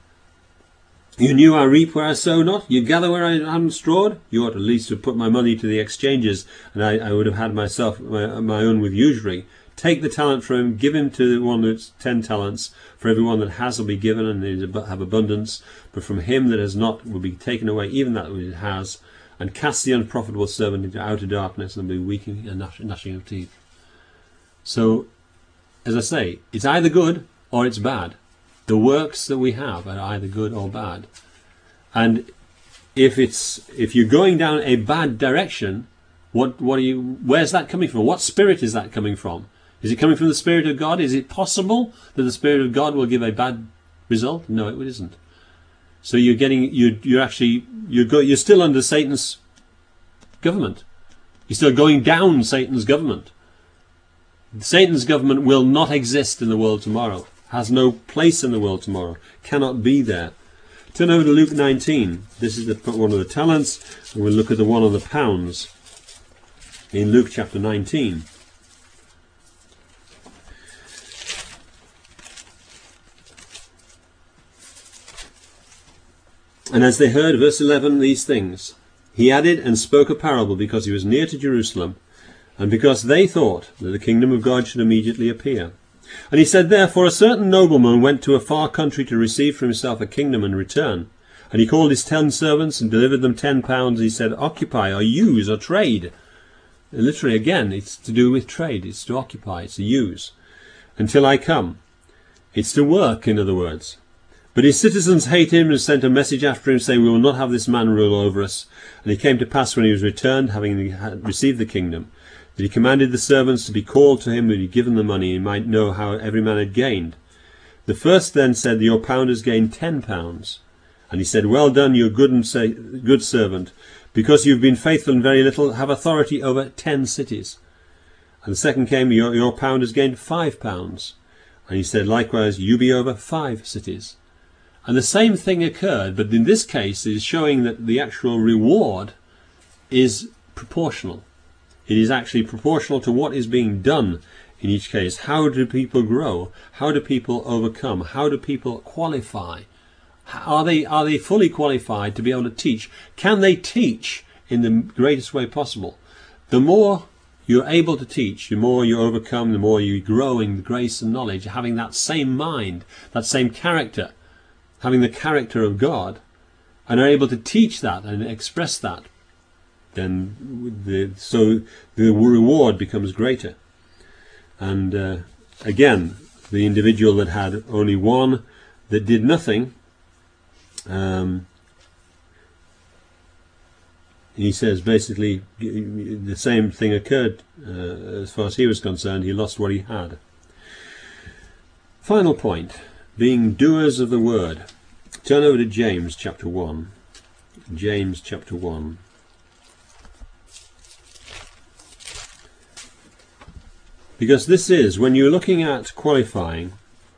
You knew I reap where I sow not, you gather where I haven't strawed. You ought at least to put my money to the exchanges, and I, I would have had myself my, my own with usury. Take the talent from him, give him to the one that's ten talents. For everyone that has will be given, and they have abundance. But from him that has not will be taken away even that which it has. And cast the unprofitable servant into outer darkness, and be weeping and gnashing of teeth. So, as I say, it's either good or it's bad. The works that we have are either good or bad. And if it's if you're going down a bad direction, what what are you? Where's that coming from? What spirit is that coming from? Is it coming from the Spirit of God? Is it possible that the Spirit of God will give a bad result? No, it isn't. So you're getting you you're actually you're go, you're still under Satan's government. You're still going down Satan's government. Satan's government will not exist in the world tomorrow. Has no place in the world tomorrow. Cannot be there. Turn over to Luke nineteen. This is the one of the talents, and we'll look at the one of the pounds in Luke chapter nineteen. And as they heard, verse eleven, these things, he added and spoke a parable because he was near to Jerusalem, and because they thought that the kingdom of God should immediately appear. And he said, therefore, a certain nobleman went to a far country to receive for himself a kingdom and return. And he called his ten servants and delivered them ten pounds. He said, occupy or use or trade. And literally, again, it's to do with trade. It's to occupy. It's to use. Until I come. It's to work, in other words. But his citizens hated him and sent a message after him, saying, we will not have this man rule over us. And it came to pass when he was returned, having received the kingdom, that he commanded the servants to be called to him, who had given the money, and might know how every man had gained. The first then said, your pound has gained ten pounds. And he said, well done, you good and say, good servant, because you've been faithful in very little, have authority over ten cities. And the second came, your, your pound has gained five pounds. And he said, likewise, you be over five cities. And the same thing occurred, but in this case it is showing that the actual reward is proportional. It is actually proportional to what is being done in each case. How do people grow? How do people overcome? How do people qualify? Are they, are they fully qualified to be able to teach? Can they teach in the greatest way possible? The more you're able to teach, the more you overcome, the more you grow in grace and knowledge, having that same mind, that same character, having the character of God, and are able to teach that and express that, then the, so the reward becomes greater. And uh, again, the individual that had only one that did nothing, um, he says basically the same thing occurred uh, as far as he was concerned. He lost what he had. Final point, being doers of the word. Turn over to James chapter one. James chapter one. Because this is, when you're looking at qualifying,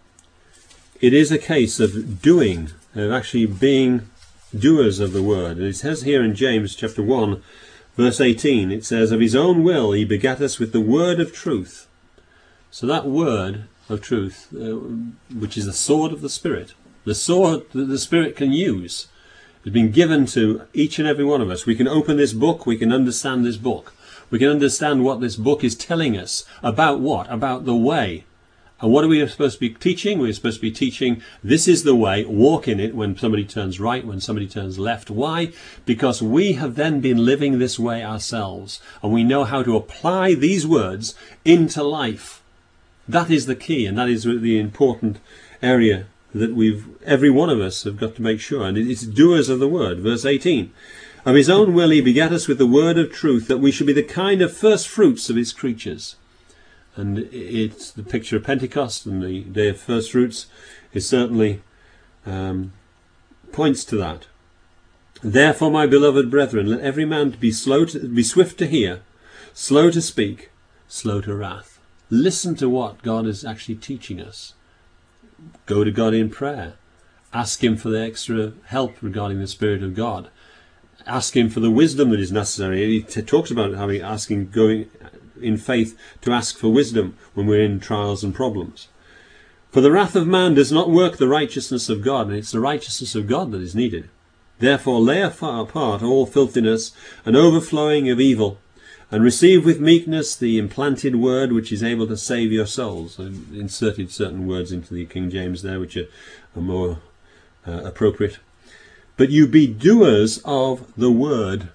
it is a case of doing, of actually being doers of the word. And it says here in James chapter one, verse eighteen, it says, of his own will he begat us with the word of truth. So that word of truth, uh, which is the sword of the Spirit, the sword that the Spirit can use, has been given to each and every one of us. We can open this book, we can understand this book. We can understand what this book is telling us about what? About the way. And what are we supposed to be teaching? We're supposed to be teaching this is the way, walk in it when somebody turns right, when somebody turns left. Why? Because we have then been living this way ourselves, and we know how to apply these words into life. That is the key, and that is the important area that we've, every one of us have got to make sure. And it's doers of the word. Verse eighteen. Of his own will he begat us with the word of truth, that we should be the kind of first fruits of his creatures. And it's the picture of Pentecost, and the day of first fruits is certainly um, points to that. Therefore, my beloved brethren, let every man be slow to, be swift to hear, slow to speak, slow to wrath. Listen to what God is actually teaching us. Go to God in prayer. Ask him for the extra help regarding the Spirit of God. Ask him for the wisdom that is necessary. He t- talks about having asking, going in faith to ask for wisdom when we're in trials and problems. For the wrath of man does not work the righteousness of God, and it's the righteousness of God that is needed. Therefore lay apart all filthiness and overflowing of evil, and receive with meekness the implanted word which is able to save your souls. I've inserted certain words into the King James there which are, are more uh, appropriate. But you be doers of the word.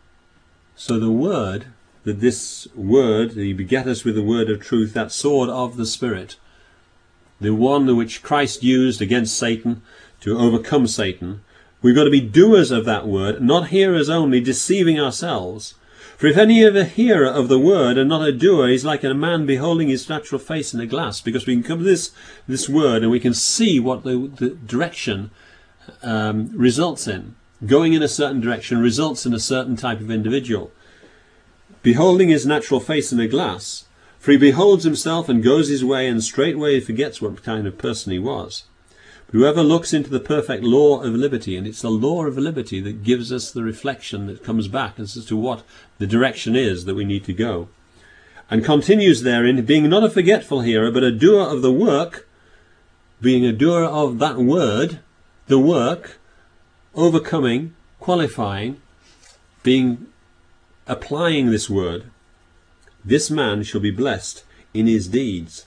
So the word, that this word, that he begat us with the word of truth, that sword of the Spirit, the one which Christ used against Satan to overcome Satan, we've got to be doers of that word, not hearers only, deceiving ourselves. For if any of a hearer of the word and not a doer, he's like a man beholding his natural face in a glass. Because we can come to this, this word and we can see what the, the direction um, results in. Going in a certain direction results in a certain type of individual. Beholding his natural face in a glass, for he beholds himself and goes his way, and straightway forgets what kind of person he was. But whoever looks into the perfect law of liberty, and it's the law of liberty that gives us the reflection that comes back as to what the direction is that we need to go, and continues therein, being not a forgetful hearer, but a doer of the work, being a doer of that word, the work, overcoming, qualifying, being applying this word, this man shall be blessed in his deeds.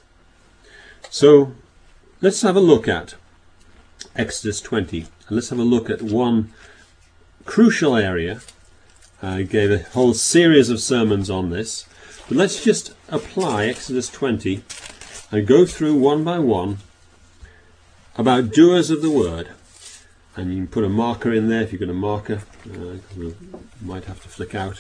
So let's have a look at Exodus twenty, and let's have a look at one crucial area. I gave a whole series of sermons on this, but let's just apply Exodus twenty and go through one by one about doers of the word. And you can put a marker in there if you've got a marker. Uh, we might have to flick out.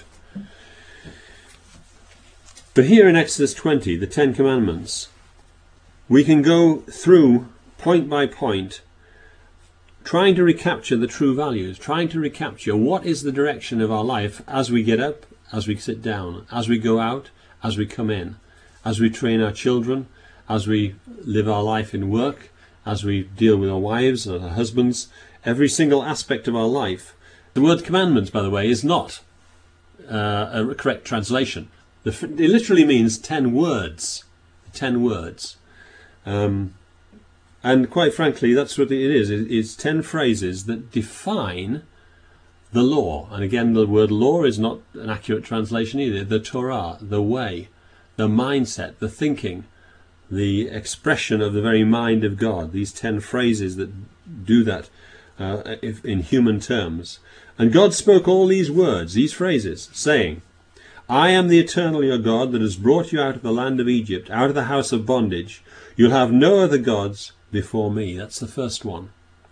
But here in Exodus twenty, the Ten Commandments, we can go through point by point, trying to recapture the true values, trying to recapture what is the direction of our life as we get up, as we sit down, as we go out, as we come in, as we train our children, as we live our life in work, as we deal with our wives and our husbands, every single aspect of our life. The word commandments, by the way, is not uh, a correct translation. The, it literally means ten words. Ten words. Um, and quite frankly, that's what it is. It, it's ten phrases that define the law. And again, the word law is not an accurate translation either. The Torah, the way, the mindset, the thinking, the expression of the very mind of God. These ten phrases that do that uh, if, in human terms. And God spoke all these words, these phrases, saying, I am the eternal your God that has brought you out of the land of Egypt, out of the house of bondage. You'll have no other gods before me. That's the first one.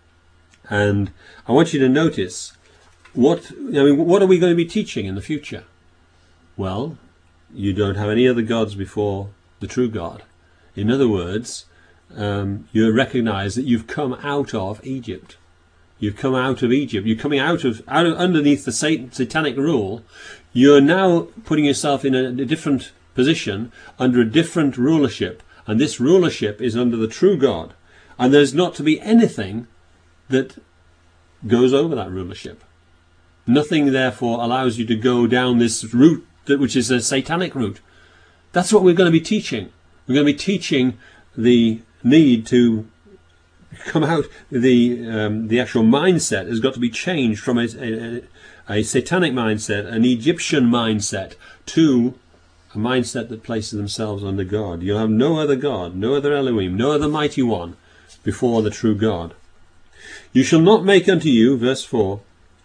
And I want you to notice, what, I mean, what are we going to be teaching in the future? Well, you don't have any other gods before the true God. In other words, um, you recognize that you've come out of Egypt. You've come out of Egypt. You're coming out of, out of underneath the satanic rule. You're now putting yourself in a, a different position, under a different rulership. And this rulership is under the true God. And there's not to be anything that goes over that rulership. Nothing, therefore, allows you to go down this route, which is a satanic route. That's what we're going to be teaching. We're going to be teaching the need to come out. The um, the actual mindset has got to be changed from a, a, a satanic mindset, an Egyptian mindset, to a mindset that places themselves under God. You'll have no other God, no other Elohim, no other mighty one before the true God. You shall not make unto you, verse four,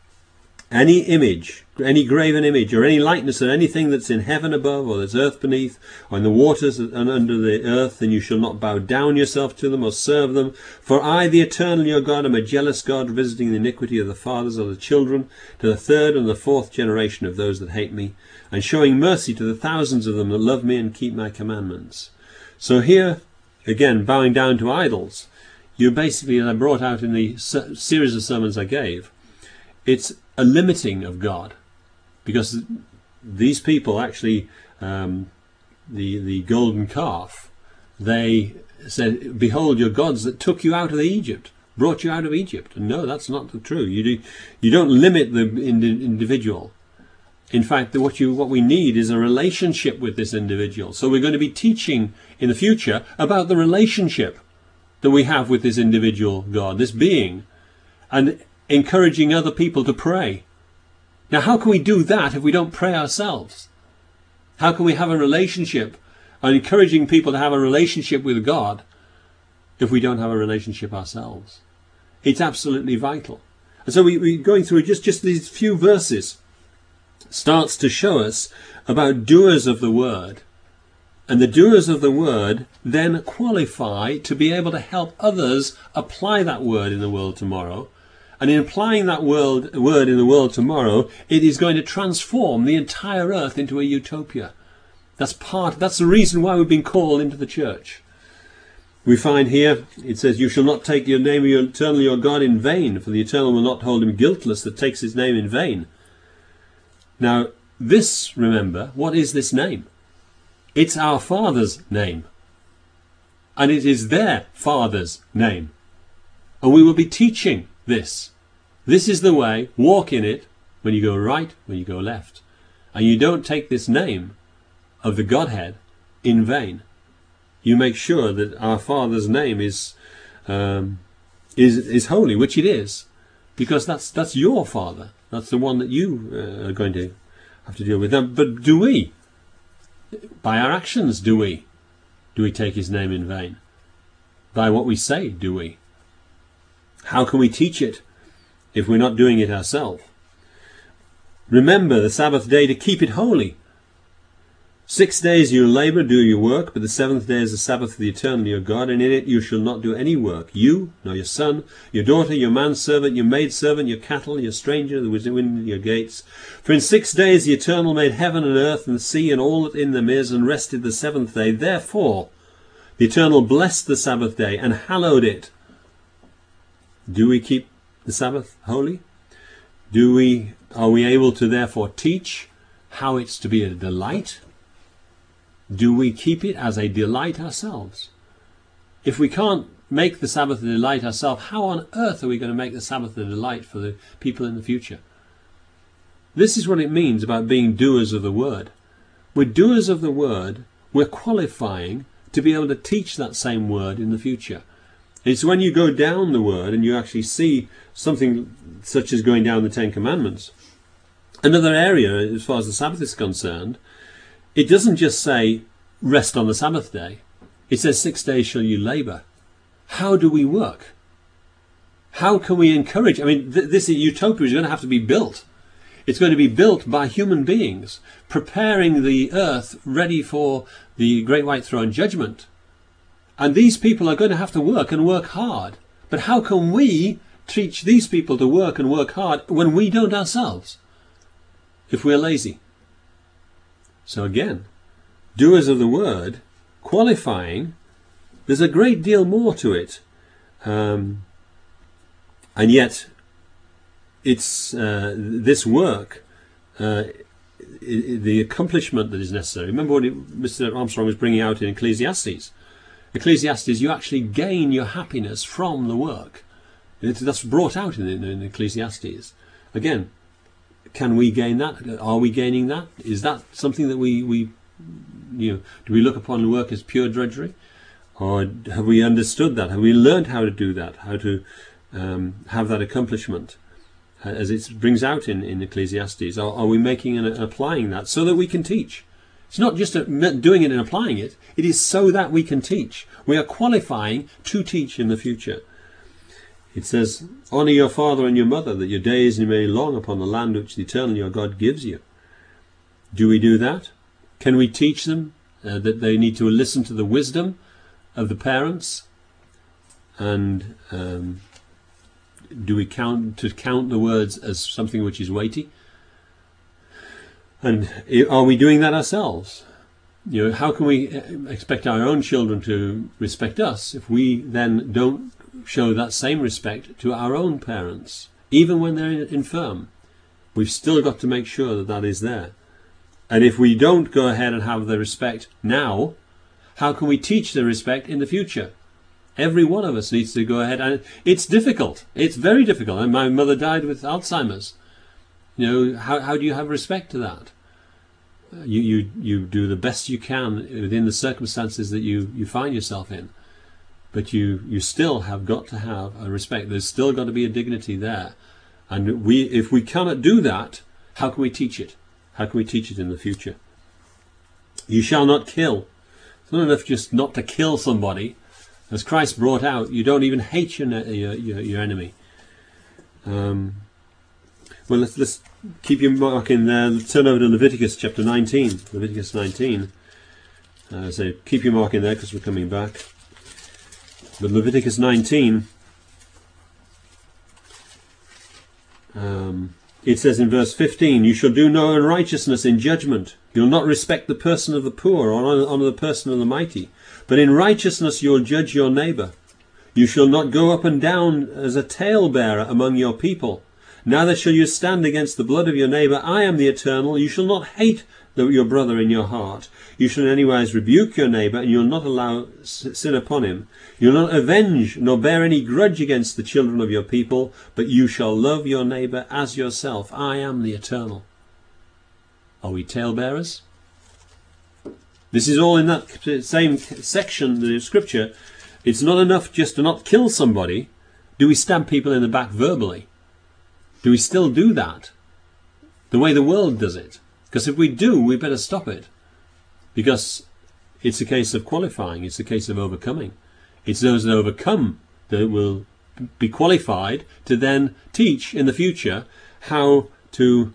any image, any graven image, or any likeness of anything that's in heaven above, or that's earth beneath, or in the waters and under the earth, and you shall not bow down yourself to them or serve them. For I, the eternal your God, am a jealous God, visiting the iniquity of the fathers of the children, to the third and the fourth generation of those that hate me, and showing mercy to the thousands of them that love me and keep my commandments. So here, again, bowing down to idols, you basically, as I brought out in the series of sermons I gave, it's a limiting of God, because these people actually, um, the the golden calf, they said, "Behold your gods that took you out of Egypt, brought you out of Egypt." And no, that's not true. You do you don't limit the individual. In fact, what you what we need is a relationship with this individual. So we're going to be teaching in the future about the relationship that we have with this individual God, this being, and encouraging other people to pray. Now, how can we do that if we don't pray ourselves? How can we have a relationship, and encouraging people to have a relationship with God, if we don't have a relationship ourselves? It's absolutely vital. And so we, we're going through just, just these few verses, starts to show us about doers of the word. And the doers of the word then qualify to be able to help others apply that word in the world tomorrow. And in applying that word, word in the world tomorrow, it is going to transform the entire earth into a utopia. That's part. That's the reason why we've been called into the church. We find here, it says, "You shall not take your name of your eternal your God in vain, for the eternal will not hold him guiltless that takes his name in vain." Now, this, remember, what is this name? It's our Father's name. And it is their Father's name. And we will be teaching this. This is the way. Walk in it when you go right, when you go left. And you don't take this name of the Godhead in vain. You make sure that our Father's name is um, is is holy, which it is, because that's that's your Father. That's the one that you uh, are going to have to deal with. Now, but do we, by our actions, do we, do we take his name in vain? By what we say, do we? How can we teach it if we're not doing it ourselves? Remember the Sabbath day to keep it holy. Six days you labour, do your work, but the seventh day is the Sabbath of the eternal your God, and in it you shall not do any work, you, nor your son, your daughter, your manservant, your maidservant, your cattle, your stranger that was within your gates. For in six days the eternal made heaven and earth and the sea and all that in them is, and rested the seventh day. Therefore the eternal blessed the Sabbath day and hallowed it. Do we keep the Sabbath holy? Do we, are we able to therefore teach how it's to be a delight? Do we keep it as a delight ourselves? If we can't make the Sabbath a delight ourselves, how on earth are we going to make the Sabbath a delight for the people in the future? This is what it means about being doers of the word. We're doers of the word. We're qualifying to be able to teach that same word in the future. It's when you go down the word and you actually see something such as going down the Ten Commandments. Another area, as far as the Sabbath is concerned, it doesn't just say rest on the Sabbath day. It says six days shall you labour. How do we work? How can we encourage? I mean, th this utopia is going to have to be built. It's going to be built by human beings, preparing the earth ready for the Great White Throne Judgment. And these people are going to have to work and work hard. But how can we teach these people to work and work hard when we don't ourselves? If we're lazy. So again, doers of the word, qualifying, there's a great deal more to it. Um, and yet, it's uh, this work, uh, the accomplishment that is necessary. Remember what it, Mister Armstrong was bringing out in Ecclesiastes. Ecclesiastes, you actually gain your happiness from the work. That's brought out in, in Ecclesiastes. Again, can we gain that? Are we gaining that? Is that something that we, we you know, do we look upon the work as pure drudgery? Or have we understood that? Have we learned how to do that? How to um, have that accomplishment? As it brings out in, in Ecclesiastes, are, are we making and applying that so that we can teach? It's not just a, doing it and applying it, it is so that we can teach. We are qualifying to teach in the future. It says, honour your father and your mother, that your days may be long upon the land which the eternal your God gives you. Do we do that? Can we teach them uh, that they need to listen to the wisdom of the parents? And um, do we count to count the words as something which is weighty? And are we doing that ourselves? You know, how can we expect our own children to respect us if we then don't show that same respect to our own parents, even when they're infirm? We've still got to make sure that that is there. And if we don't go ahead and have the respect now, how can we teach the respect in the future? Every one of us needs to go ahead, and it's difficult. It's very difficult. And my mother died with Alzheimer's. You know, how how do you have respect to that? You you you do the best you can within the circumstances that you you find yourself in, but you you still have got to have a respect. There's still got to be a dignity there, and we if we cannot do that, how can we teach it? How can we teach it in the future? You shall not kill. It's not enough just not to kill somebody. As Christ brought out, you don't even hate your your your, your enemy. Um, well, let's let's keep your mark in there. Let's turn over to Leviticus chapter nineteen. Leviticus nineteen. Uh, so keep your mark in there because we're coming back. But Leviticus nineteen. Um, it says in verse fifteen, you shall do no unrighteousness in judgment. You'll not respect the person of the poor or honour the person of the mighty. But in righteousness you'll judge your neighbour. You shall not go up and down as a talebearer among your people. Neither shall you stand against the blood of your neighbour. I am the Eternal. You shall not hate your brother in your heart. You shall in any wise rebuke your neighbour, and you'll not allow sin upon him. You'll not avenge nor bear any grudge against the children of your people, but you shall love your neighbour as yourself. I am the Eternal. Are we talebearers? This is all in that same section of the Scripture. It's not enough just to not kill somebody. Do we stab people in the back verbally? Do we still do that the way the world does it? Because if we do, we better stop it. Because it's a case of qualifying. It's a case of overcoming. It's those that overcome that will be qualified to then teach in the future how to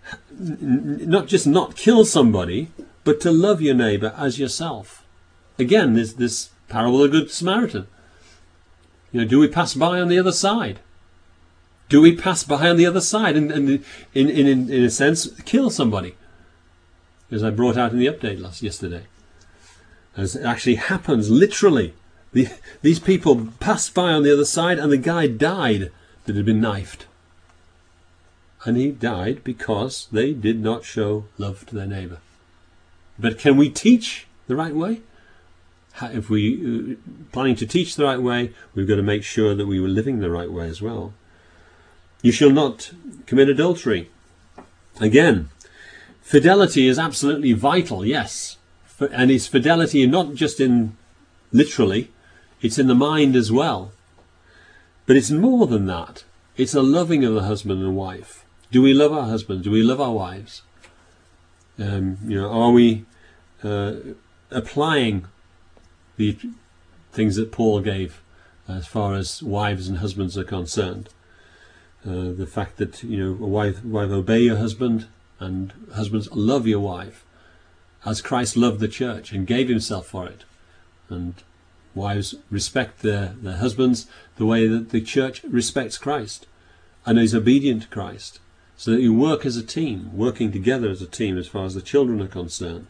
not just not kill somebody, but to love your neighbour as yourself. Again, there's this parable of the Good Samaritan. You know, do we pass by on the other side? Do we pass by on the other side and, and in, in, in, in a sense, kill somebody? As I brought out in the update last yesterday. As it actually happens, literally. The, these people passed by on the other side and the guy died that had been knifed. And he died because they did not show love to their neighbour. But can we teach the right way? If we uh, planning to teach the right way, we've got to make sure that we were living the right way as well. You shall not commit adultery. Again, fidelity is absolutely vital, yes. And it's fidelity not just in literally, it's in the mind as well. But it's more than that. It's a loving of the husband and wife. Do we love our husbands? Do we love our wives? Um, you know, are we uh, applying the things that Paul gave as far as wives and husbands are concerned? Uh, the fact that, you know, a wife, wife obey your husband, and husbands love your wife as Christ loved the church and gave himself for it. And wives respect their, their husbands the way that the church respects Christ and is obedient to Christ. So that you work as a team, working together as a team as far as the children are concerned.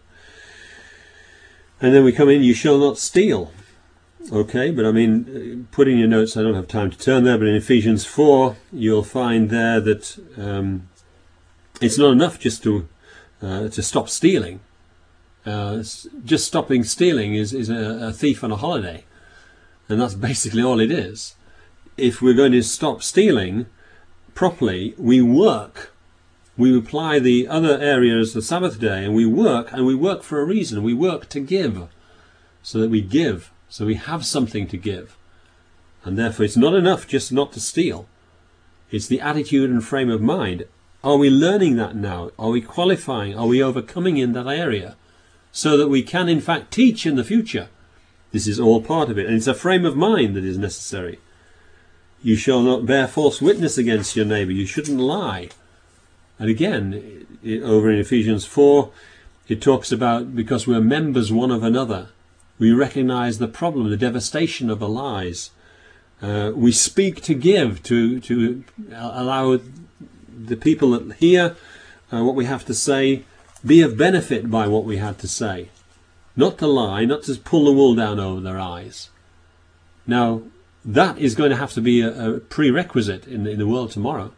And then we come in, you shall not steal. Okay, but I mean, put in your notes, I don't have time to turn there, but in Ephesians four, you'll find there that um, it's not enough just to uh, to stop stealing. Uh, just stopping stealing is, is a, a thief on a holiday. And that's basically all it is. If we're going to stop stealing properly, we work. We apply the other areas the Sabbath day, and we work, and we work for a reason. We work to give, so that we give. So we have something to give. And therefore it's not enough just not to steal. It's the attitude and frame of mind. Are we learning that now? Are we qualifying? Are we overcoming in that area? So that we can in fact teach in the future. This is all part of it. And it's a frame of mind that is necessary. You shall not bear false witness against your neighbour. You shouldn't lie. And again, it, over in Ephesians four, it talks about because we're members one of another. We recognize the problem, the devastation of the lies. Uh, we speak to give, to, to allow the people that hear uh, what we have to say be of benefit by what we had to say. Not to lie, not to pull the wool down over their eyes. Now, that is going to have to be a, a prerequisite in the, in the world tomorrow.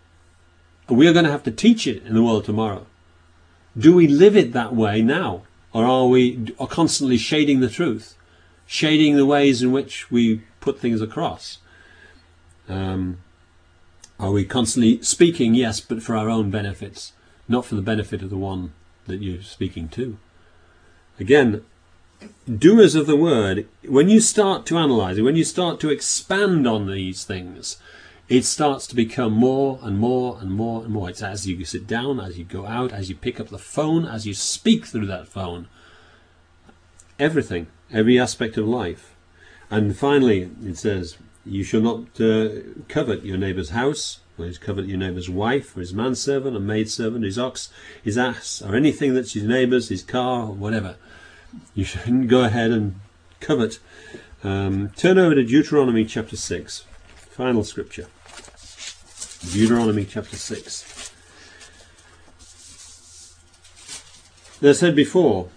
We are going to have to teach it in the world tomorrow. Do we live it that way now? Or are we are constantly shading the truth? Shading the ways in which we put things across? Um, are we constantly speaking, yes, but for our own benefits, not for the benefit of the one that you're speaking to? Again, doers of the word, when you start to analyze it, when you start to expand on these things, it starts to become more and more and more and more. It's as you sit down, as you go out, as you pick up the phone, as you speak through that phone. Everything, every aspect of life. And finally, it says, you shall not uh, covet your neighbour's house, or his covet your neighbour's wife, or his manservant, or maidservant, his ox, his ass, or anything that's his neighbour's, his car, or whatever. You shouldn't go ahead and covet. Um, turn over to Deuteronomy chapter six, final scripture. Deuteronomy chapter six. As I said before,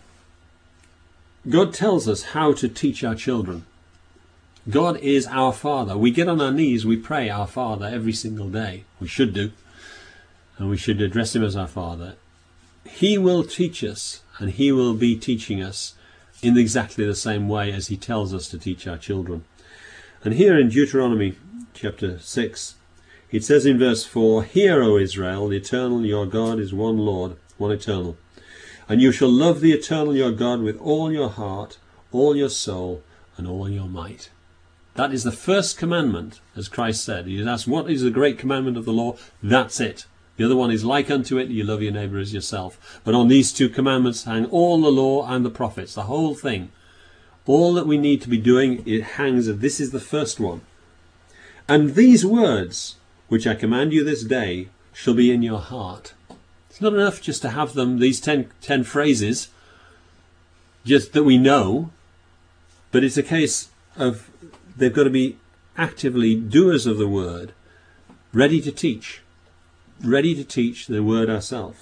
God tells us how to teach our children. God is our Father. We get on our knees, we pray our Father every single day. We should do. And we should address him as our Father. He will teach us, and he will be teaching us in exactly the same way as he tells us to teach our children. And here in Deuteronomy chapter six, it says in verse four, Hear, O Israel, the eternal your God is one Lord, one eternal. And you shall love the eternal your God with all your heart, all your soul, and all your might. That is the first commandment, as Christ said. He asked, what is the great commandment of the law? That's it. The other one is like unto it, you love your neighbour as yourself. But on these two commandments hang all the law and the prophets, the whole thing. All that we need to be doing, it hangs, this is the first one. And these words, which I command you this day, shall be in your heart. It's not enough just to have them, these ten, ten phrases, just that we know, but it's a case of they've got to be actively doers of the word, ready to teach, ready to teach the word ourselves.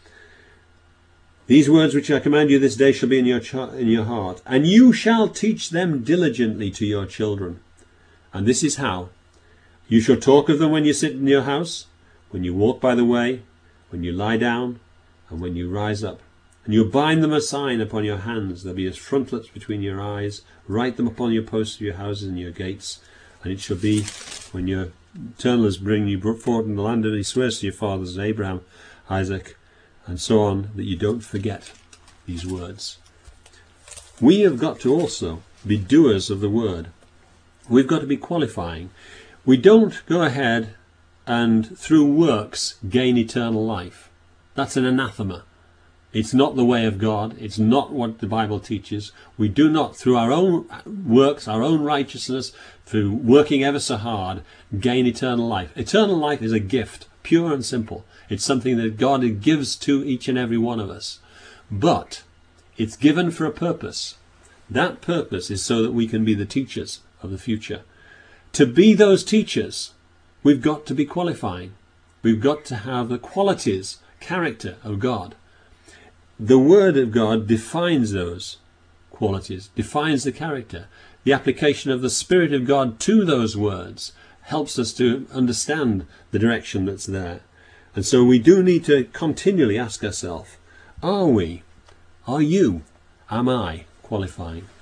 These words which I command you this day shall be in your, in your heart, and you shall teach them diligently to your children. And this is how. You shall talk of them when you sit in your house, when you walk by the way, when you lie down, and when you rise up. And you bind them a sign upon your hands, they'll be as frontlets between your eyes. Write them upon your posts of your houses and your gates. And it shall be, when your eternal is bring you forth in the land that he swears to your fathers, Abraham, Isaac, and so on, that you don't forget these words. We have got to also be doers of the word. We've got to be qualifying. We don't go ahead and through works gain eternal life. That's an anathema. It's not the way of God. It's not what the Bible teaches. We do not, through our own works, our own righteousness, through working ever so hard, gain eternal life. Eternal life is a gift, pure and simple. It's something that God gives to each and every one of us. But it's given for a purpose. That purpose is so that we can be the teachers of the future. To be those teachers, we've got to be qualifying. We've got to have the qualities, character of God. The Word of God defines those qualities, defines the character. The application of the Spirit of God to those words helps us to understand the direction that's there. And so we do need to continually ask ourselves, are we, are you, am I qualifying?